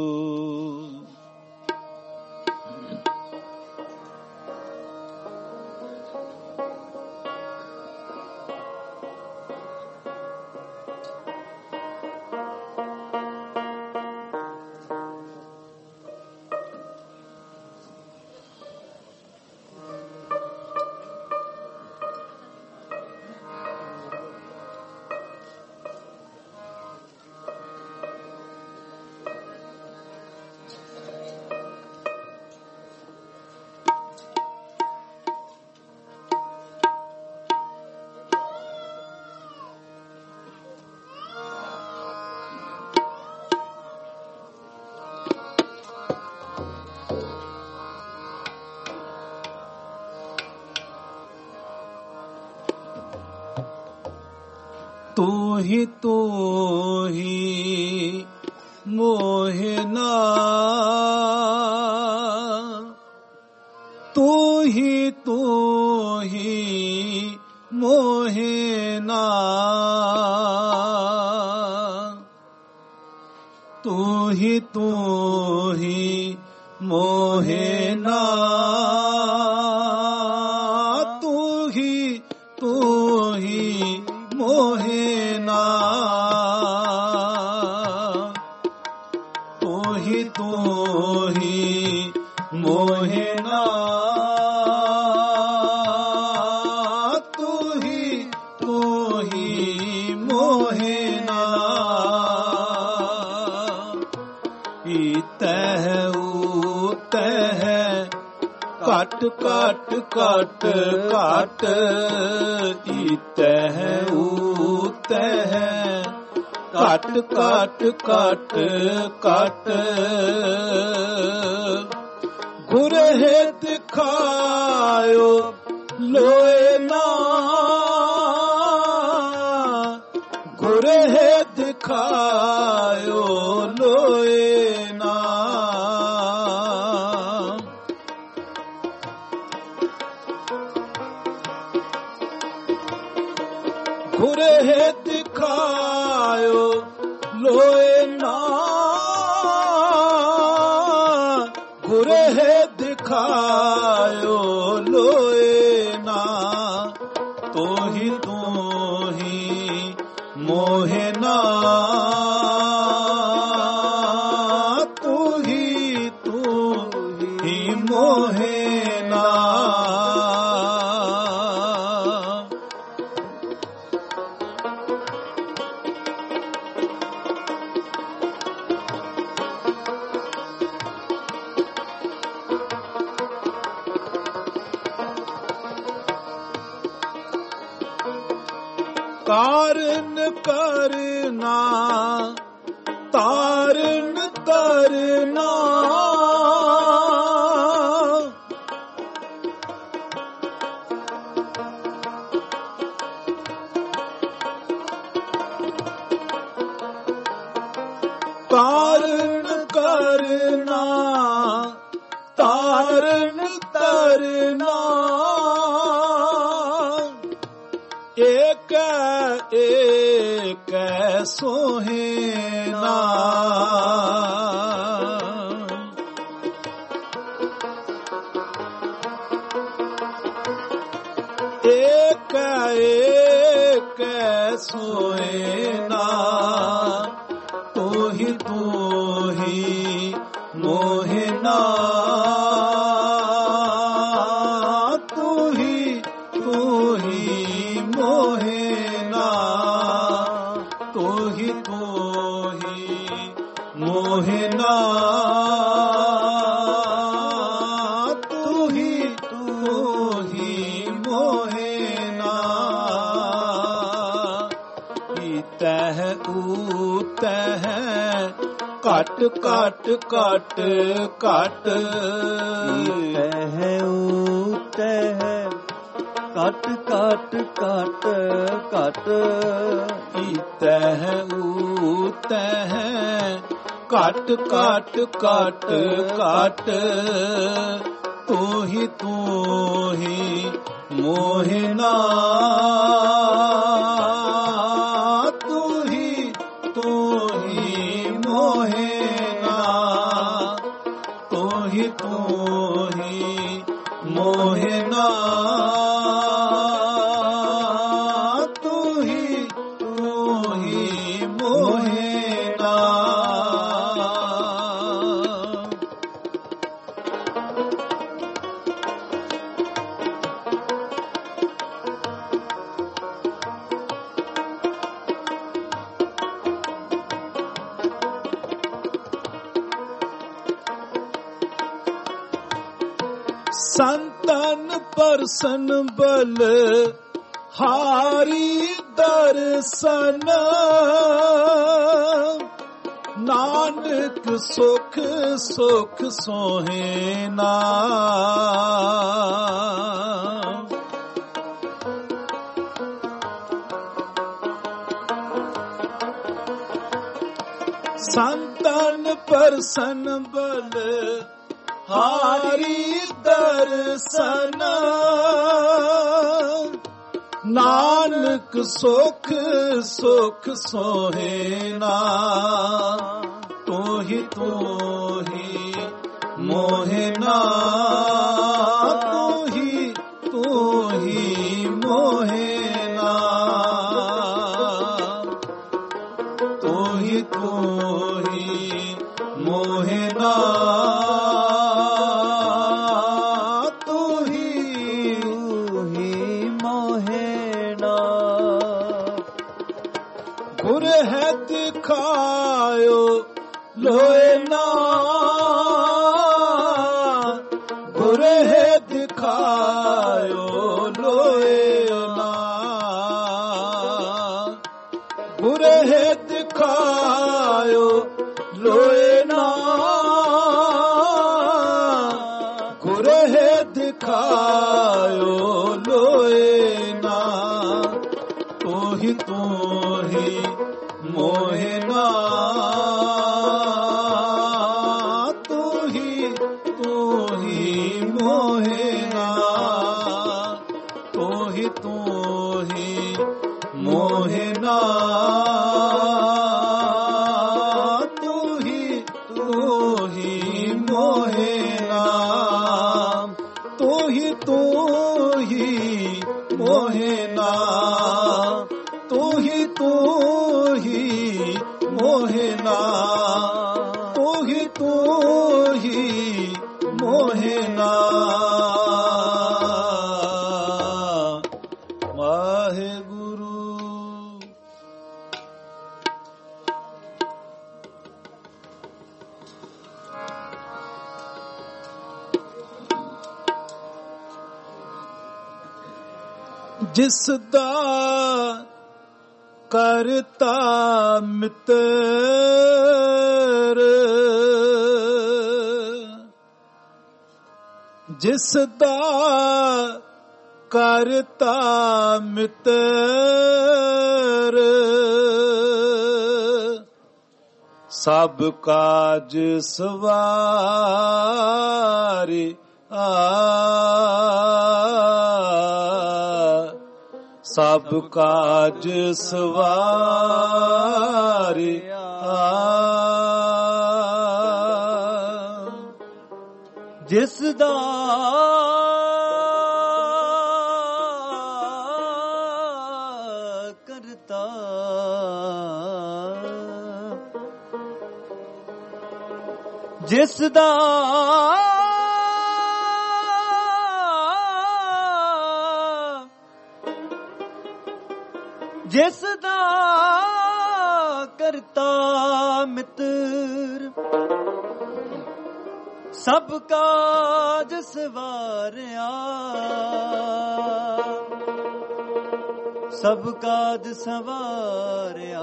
तू ही तू ही मोहिना, तू ही तू ही मोहिना, तू ही तू ही मोहिना, तू ही तू ही मोहिना, तू ही तू ही मोहिना, तू ही तू ही मोहिना, इतह उतह घट घट घट घट, इतह उतह घट घट घट घट, गुर है दिखायो लोए ना, गुर है दिखायो लोए ना, गुर है दिखायो लोए ना, गुर है दिखायो लोए ना, तो ही तू ही मोहिना, तू ही तू ही मोहिना, कारण करना तारण करना, कारण करना तारण करना, एक एक सोहेना, एक एक सोहेना, तू ही तू ही मोहिना, तू ही तू ही ਹੈ ਊਤੈ ਹੈ ਘਟ ਘਟ ਘਟ ਘਟ ਹੈ ਊਤੈ ਹੈ ਘਟ ਘਟ ਘਟ ਘਟ ਈਤੈ ਹੈ ਊਤੈ ਹੈ ਘਟ ਘਟ ਘਟ ਘਟ ਤੂੰ ਹੀ ਤੂੰ ਹੀ ਮੋਹਿਨਾ ਤੂੰ ਹੀ ਤੂੰ ਹੀ ਮੋਹਿਨਾ ਤੂੰ ਹੀ ਤੂੰ ਹੀ ਮੋਹਿਨਾ ਤੂੰ ਹੀ ਤੂੰ ਹੀ ਮੋਹਿਨਾ ਸੰਤਨ ਪਰਸਨ ਬਲ ਹਾਰੀ ਦਰਸ਼ਨ ਨਾਨਕ ਸੁਖ ਸੁਖ ਸੋਹਿਨਾ ਸੰਤਨ ਪਰਸਨ ਬਲ ਹਾਰੀ ਦਰਸ਼ਨ ਨਾਨਕ ਸੁਖ ਸੁਖ ਸੋਹਿਨਾ ਤੂੰ ਹੀ ਤੂੰ ਹੀ ਮੋਹਿਨਾ ਤੂੰ ਹੀ ਤੂੰ ਹੀ ਮੋਹਿਨਾ ਤੂੰ ਹੀ ਤੂੰ ਹੀ ਮੋਹਿਨਾ ਗੁਰ ਹੈ ਦਿਖਾਇਓ ਲੋਏ ਨਾ ਗੁਰ ਹੈ ਦਿਖਾਇਓ ਲੋਏ ਨਾ ਗੁਰ ਹੈ ਦਿਖਾਇਓ ਲੋਏ ਨਾ ਗੁਰ ਹੈ ਦਿਖਾਇਓ ਲੋਏ ਨਾ ਤੂੰ ਹੀ ਤੂੰ ਹੀ ਮੋਹਿਨਾ ਤੂੰ ਹੀ ਤੂੰ ਹੀ ਮੋਹਿਨਾ ਤੂੰ ਹੀ ਤੂੰ ਹੀ ਮੋਹਿਨਾ ਤੂੰ ਹੀ ਤੂੰ ਹੀ ਮੋਹਿਨਾ ਤੂੰ ਹੀ ਤੂੰ ਹੀ ਮੋਹਿਨਾ ਤੂੰ ਹੀ ਤੂੰ ਹੀ ਮੋਹਿਨਾ ਤੂੰ ਹੀ ਤੂੰ ਹੀ ਮੋਹਿਨਾ ਵਾਹਿਗੁਰੂ। ਜਿਸ ਦਾ ਕਰਤਾ ਮਿੱਤਰ ਜਿਸ ਦਾ ਕਰਤਾ ਮਿੱਤਰ ਸਭ ਕਾਜ ਸਵਾਰੇ ਆ ਸਭ ਕਾਜ ਸਵਾਰਿਆ ਜਿਸ ਦਾ ਕਰਤਾ ਜਿਸ ਦਾ ਜਿਸ ਦਾ ਕਰਤਾ ਮਿੱਤਰ ਸਭ ਕਾਜ ਸਵਾਰਿਆ ਸਭ ਕਾਜ ਸਵਾਰਿਆ।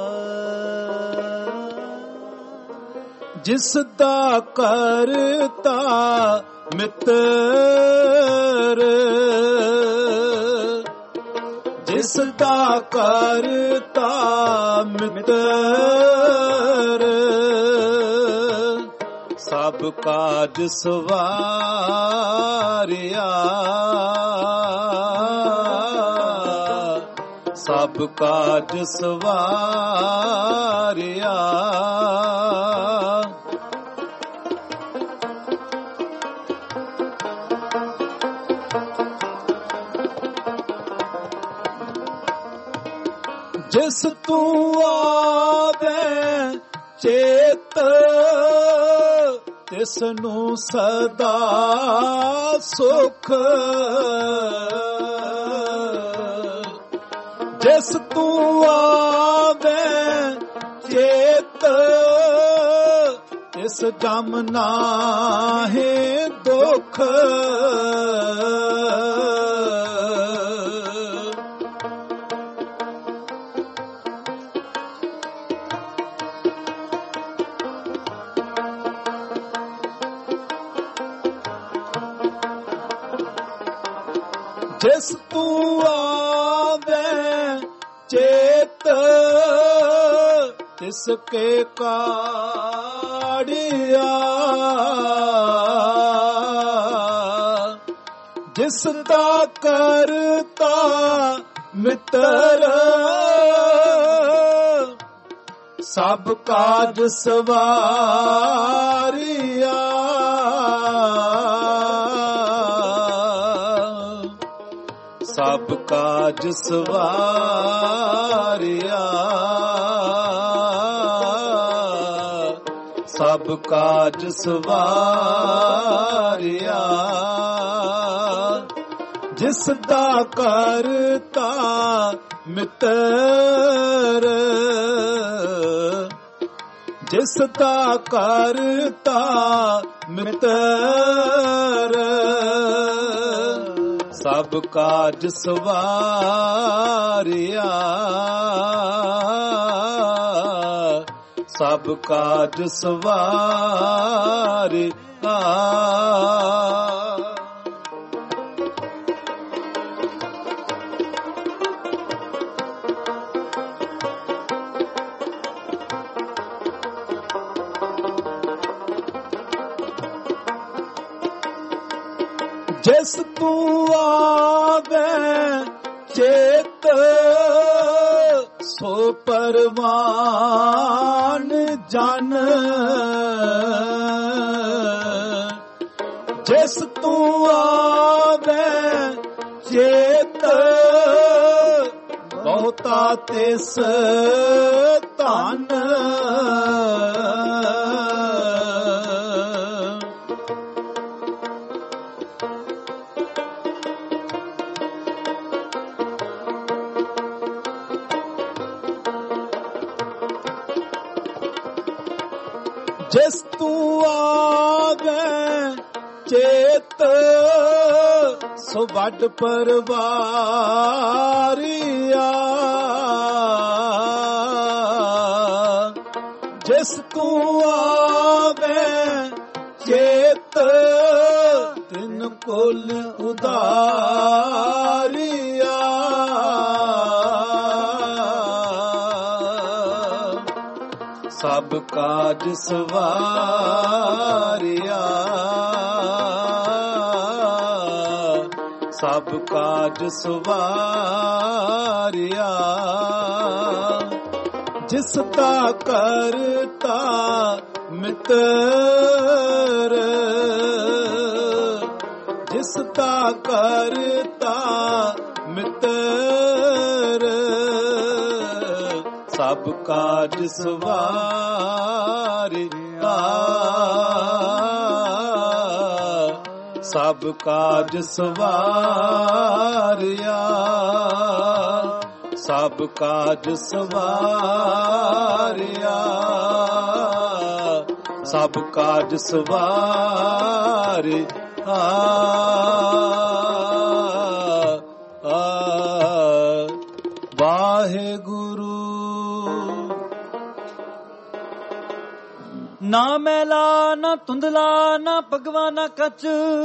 ਜਿਸ ਦਾ ਕਰਤਾ ਮਿੱਤਰ, ਜਿਸ ਦਾ ਕਰਤਾ ਮਿੱਤਰ, ਸਭ ਕਾਜ ਸਵਾਰਿਆ। ਸਭ ਕਾਜ ਸਵਾਰਿਆ। ਜਿਸ ਤੂੰ ਆਵੇ ਚੇਤ, ਤਿਸ ਨੂੰ ਸਦਾ ਸੁਖ। ਜਿਸ ਤੂੰ ਆਵੇ ਚੇਤ, ਤਿਸ ਜਮ ਨਾਹੀਂ ਦੁਖ। ਜਿਸ ਤੂੰ ਆਵੇ ਚੇਤ, ਤਿਸ ਕੇ ਕਾੜਿਆ। ਜਿਸ ਦਾ ਕਰਤਾ ਮਿੱਤਰ, ਸਭ ਕਾਜ ਸਵਾਰਿਆ। ਸਭ ਕਾਜ ਸਵਾਰਿਆ। ਸਭ ਕਾਜ ਸਵਾਰਿਆ। ਜਿਸ ਦਾ ਕਰਤਾ ਮਿੱਤਰ, ਜਿਸ ਦਾ ਕਰਤਾ ਮਿੱਤਰ, ਸਭ ਕਾਜ ਸਵਾਰਿਆ। ਸਭ ਕਾਜ ਸਵਾਰਿਆ। ਜਿਸ ਤੂੰ ਆਵੇ ਚੇਤ, ਸੋ ਪਰਵਾਨ ਜਨ। ਜਿਸ ਤੂੰ ਆਵੇ ਚੇਤ, ਬਹੁਤਾ ਤਿਸ ਧਨ। ਜਿਸ ਤੂੰ ਆਵੇ ਚੇਤ, ਸੋ ਵੱਡ ਪਰਵਾਰਿਆ। ਜਿਸ ਤੂੰ ਆਵੇ ਚੇਤ, ਤਿਨ ਕੁਲ ਉਦਾਰਿਆ। ਸਭ ਕਾਜ ਸਵਾਰਿਆ। ਸਭ ਕਾਜ ਸਵਾਰਿਆ। ਜਿਸ ਦਾ ਕਰਤਾ ਮਿੱਤਰ, ਜਿਸ ਦਾ ਕਰਤਾ ਮਿੱਤਰ, ਸਭ ਕਾਜ ਸਵਾਰਿਆ। ਸਭ ਕਾਜ ਸਵਾਰਿਆ। ਸਭ ਕਾਜ ਸਵਾਰਿਆ। ਸਭ ਕਾਜ ਸਵਾਰਿਆ। ਆ ਵਾਹਿਗੁਰੂ। ਨਾ ਮੈਲਾ ਨਾ ਧੁੰਦਲਾ ਨਾ ਭਗਵਾ ਨਾ ਕੱਚ,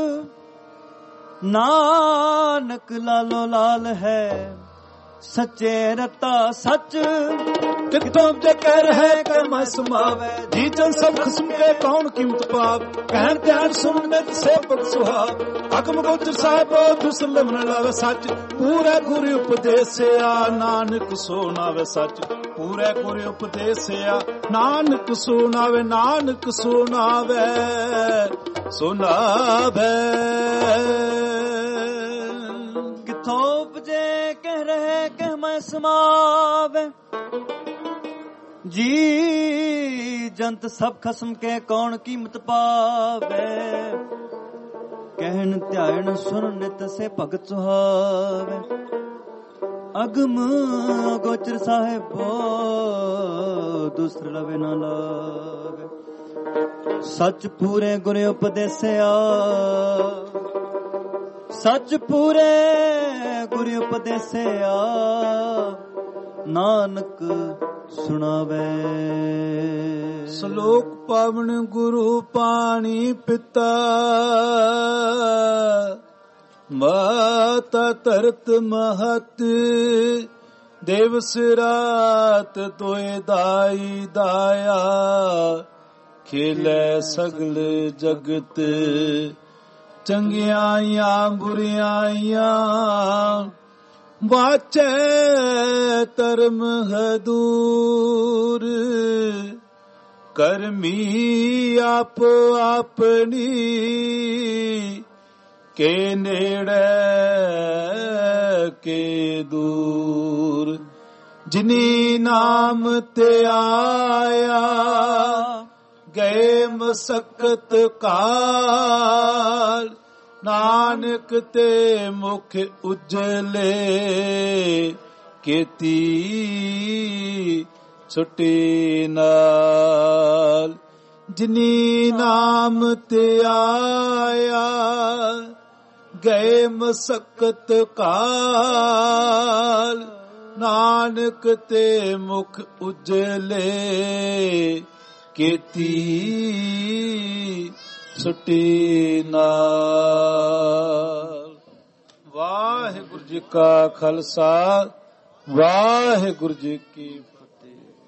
ਨਾਨਕ ਲਾਲੋ ਲਾਲ ਹੈ ਸੱਚੇ ਰਤਾ ਸੱਚ। ਕਿਤੋਂ ਜੇ ਕਹਿ ਰਹੇ ਕਿ ਮੈਂ ਸਮਾਵੇ, ਜੀ ਜਨ ਸਭ ਖਸਮ ਕੇ ਕੌਣ ਕੀਮਤ ਪਾਵ। ਕਹਿਣ ਧਿਆਨ ਸੁਣ ਨਿਤ ਸੇਵਕ ਸੁਹਾਵ, ਹਕਮ ਗੋਚਰ ਸਾਹਿਬ ਦੁਸਲਮ ਨ ਲਾਵੇ ਸੱਚ। ਪੂਰੇ ਗੁਰੂ ਉਪਦੇਸਿਆ ਨਾਨਕ ਸੋ ਨਾਵੇ ਸੱਚ। ਪੂਰੇ ਗੁਰੂ ਉਪਦੇਸਿਆ ਨਾਨਕ ਸੋ ਨਾਵੇ, ਨਾਨਕ ਸੋ ਨਾਵੇ ਸੋ ਨਾਵੇ। ਕਿਥੋਂ ਉਪਜੇ ਕਹਿ ਰਹੇ ਕਹਿ ਮੈਂ ਸਮਾਵੇ, ਜੀ ਜੰਤ ਸਭ ਖਸਮ ਕੇ ਕੌਣ ਕੀਮਤ ਪਾਵੇ। ਕਹਿਣ ਧਿਆਨ ਸੁਣ ਨਿਤ ਸੇ ਭਗਤ ਸੁਹਾਵੇ, ਅਗਮ ਗੋਚਰ ਸਾਹਿਬੋ ਦੁਸਰ ਲਵੇ ਨਾ ਲਾਵੇ। ਸੱਚ ਪੂਰੇ ਗੁਰ ਉਪਦੇਸਿਆ, ਸੱਚ ਪੂਰੇ ਗੁਰ ਉਪਦੇਸਿਆ, ਨਾਨਕ ਸੁਣਾਵੇ। ਸ਼ਲੋਕ ਪਾਵਨ ਗੁਰੂ ਪਾਣੀ ਪਿਤਾ, ਮਾਤਾ ਧਰਤ ਮਹਤ। ਦਿਵਸ ਰਾਤ ਤੋਏ ਦਾਈ ਦਾਇਆ, ਖੇਲੇ ਸਗਲ ਜਗਤ। ਚੰਗਿਆਈਆਂ ਬੁਰਿਆਈਆਂ, ਬਾਚੈ ਧਰਮ ਹਦੂਰ। ਕਰਮੀ ਆਪ ਆਪਣੀ, ਕੇ ਨੇੜੇ ਕੇ ਦੂਰ। ਜਿਨੀ ਨਾਮ ਤੇ ਆਇਆ, ਗਏ ਮਸਕਤ ਕਾਲ। ਨਾਨਕ ਤੇ ਮੁਖ ਉਜਲੇ, ਕੀਤੀ ਛੁੱਟੀ ਨਾਲ। ਜਿਨੀ ਨਾਮ ਤੇ ਆਇਆ, ਗਏ ਮਸਕਤ ਕਾਲ। ਨਾਨਕ ਤੇ ਮੁਖ ਉਜਲੇ, ਕੀਤੀ ਛੁੱਟੀ ਨਾਲ। ਵਾਹਿਗੁਰੂ ਜੀ ਕਾ ਖਾਲਸਾ, ਵਾਹਿਗੁਰੂ ਜੀ ਕੀ ਫਤਿਹ।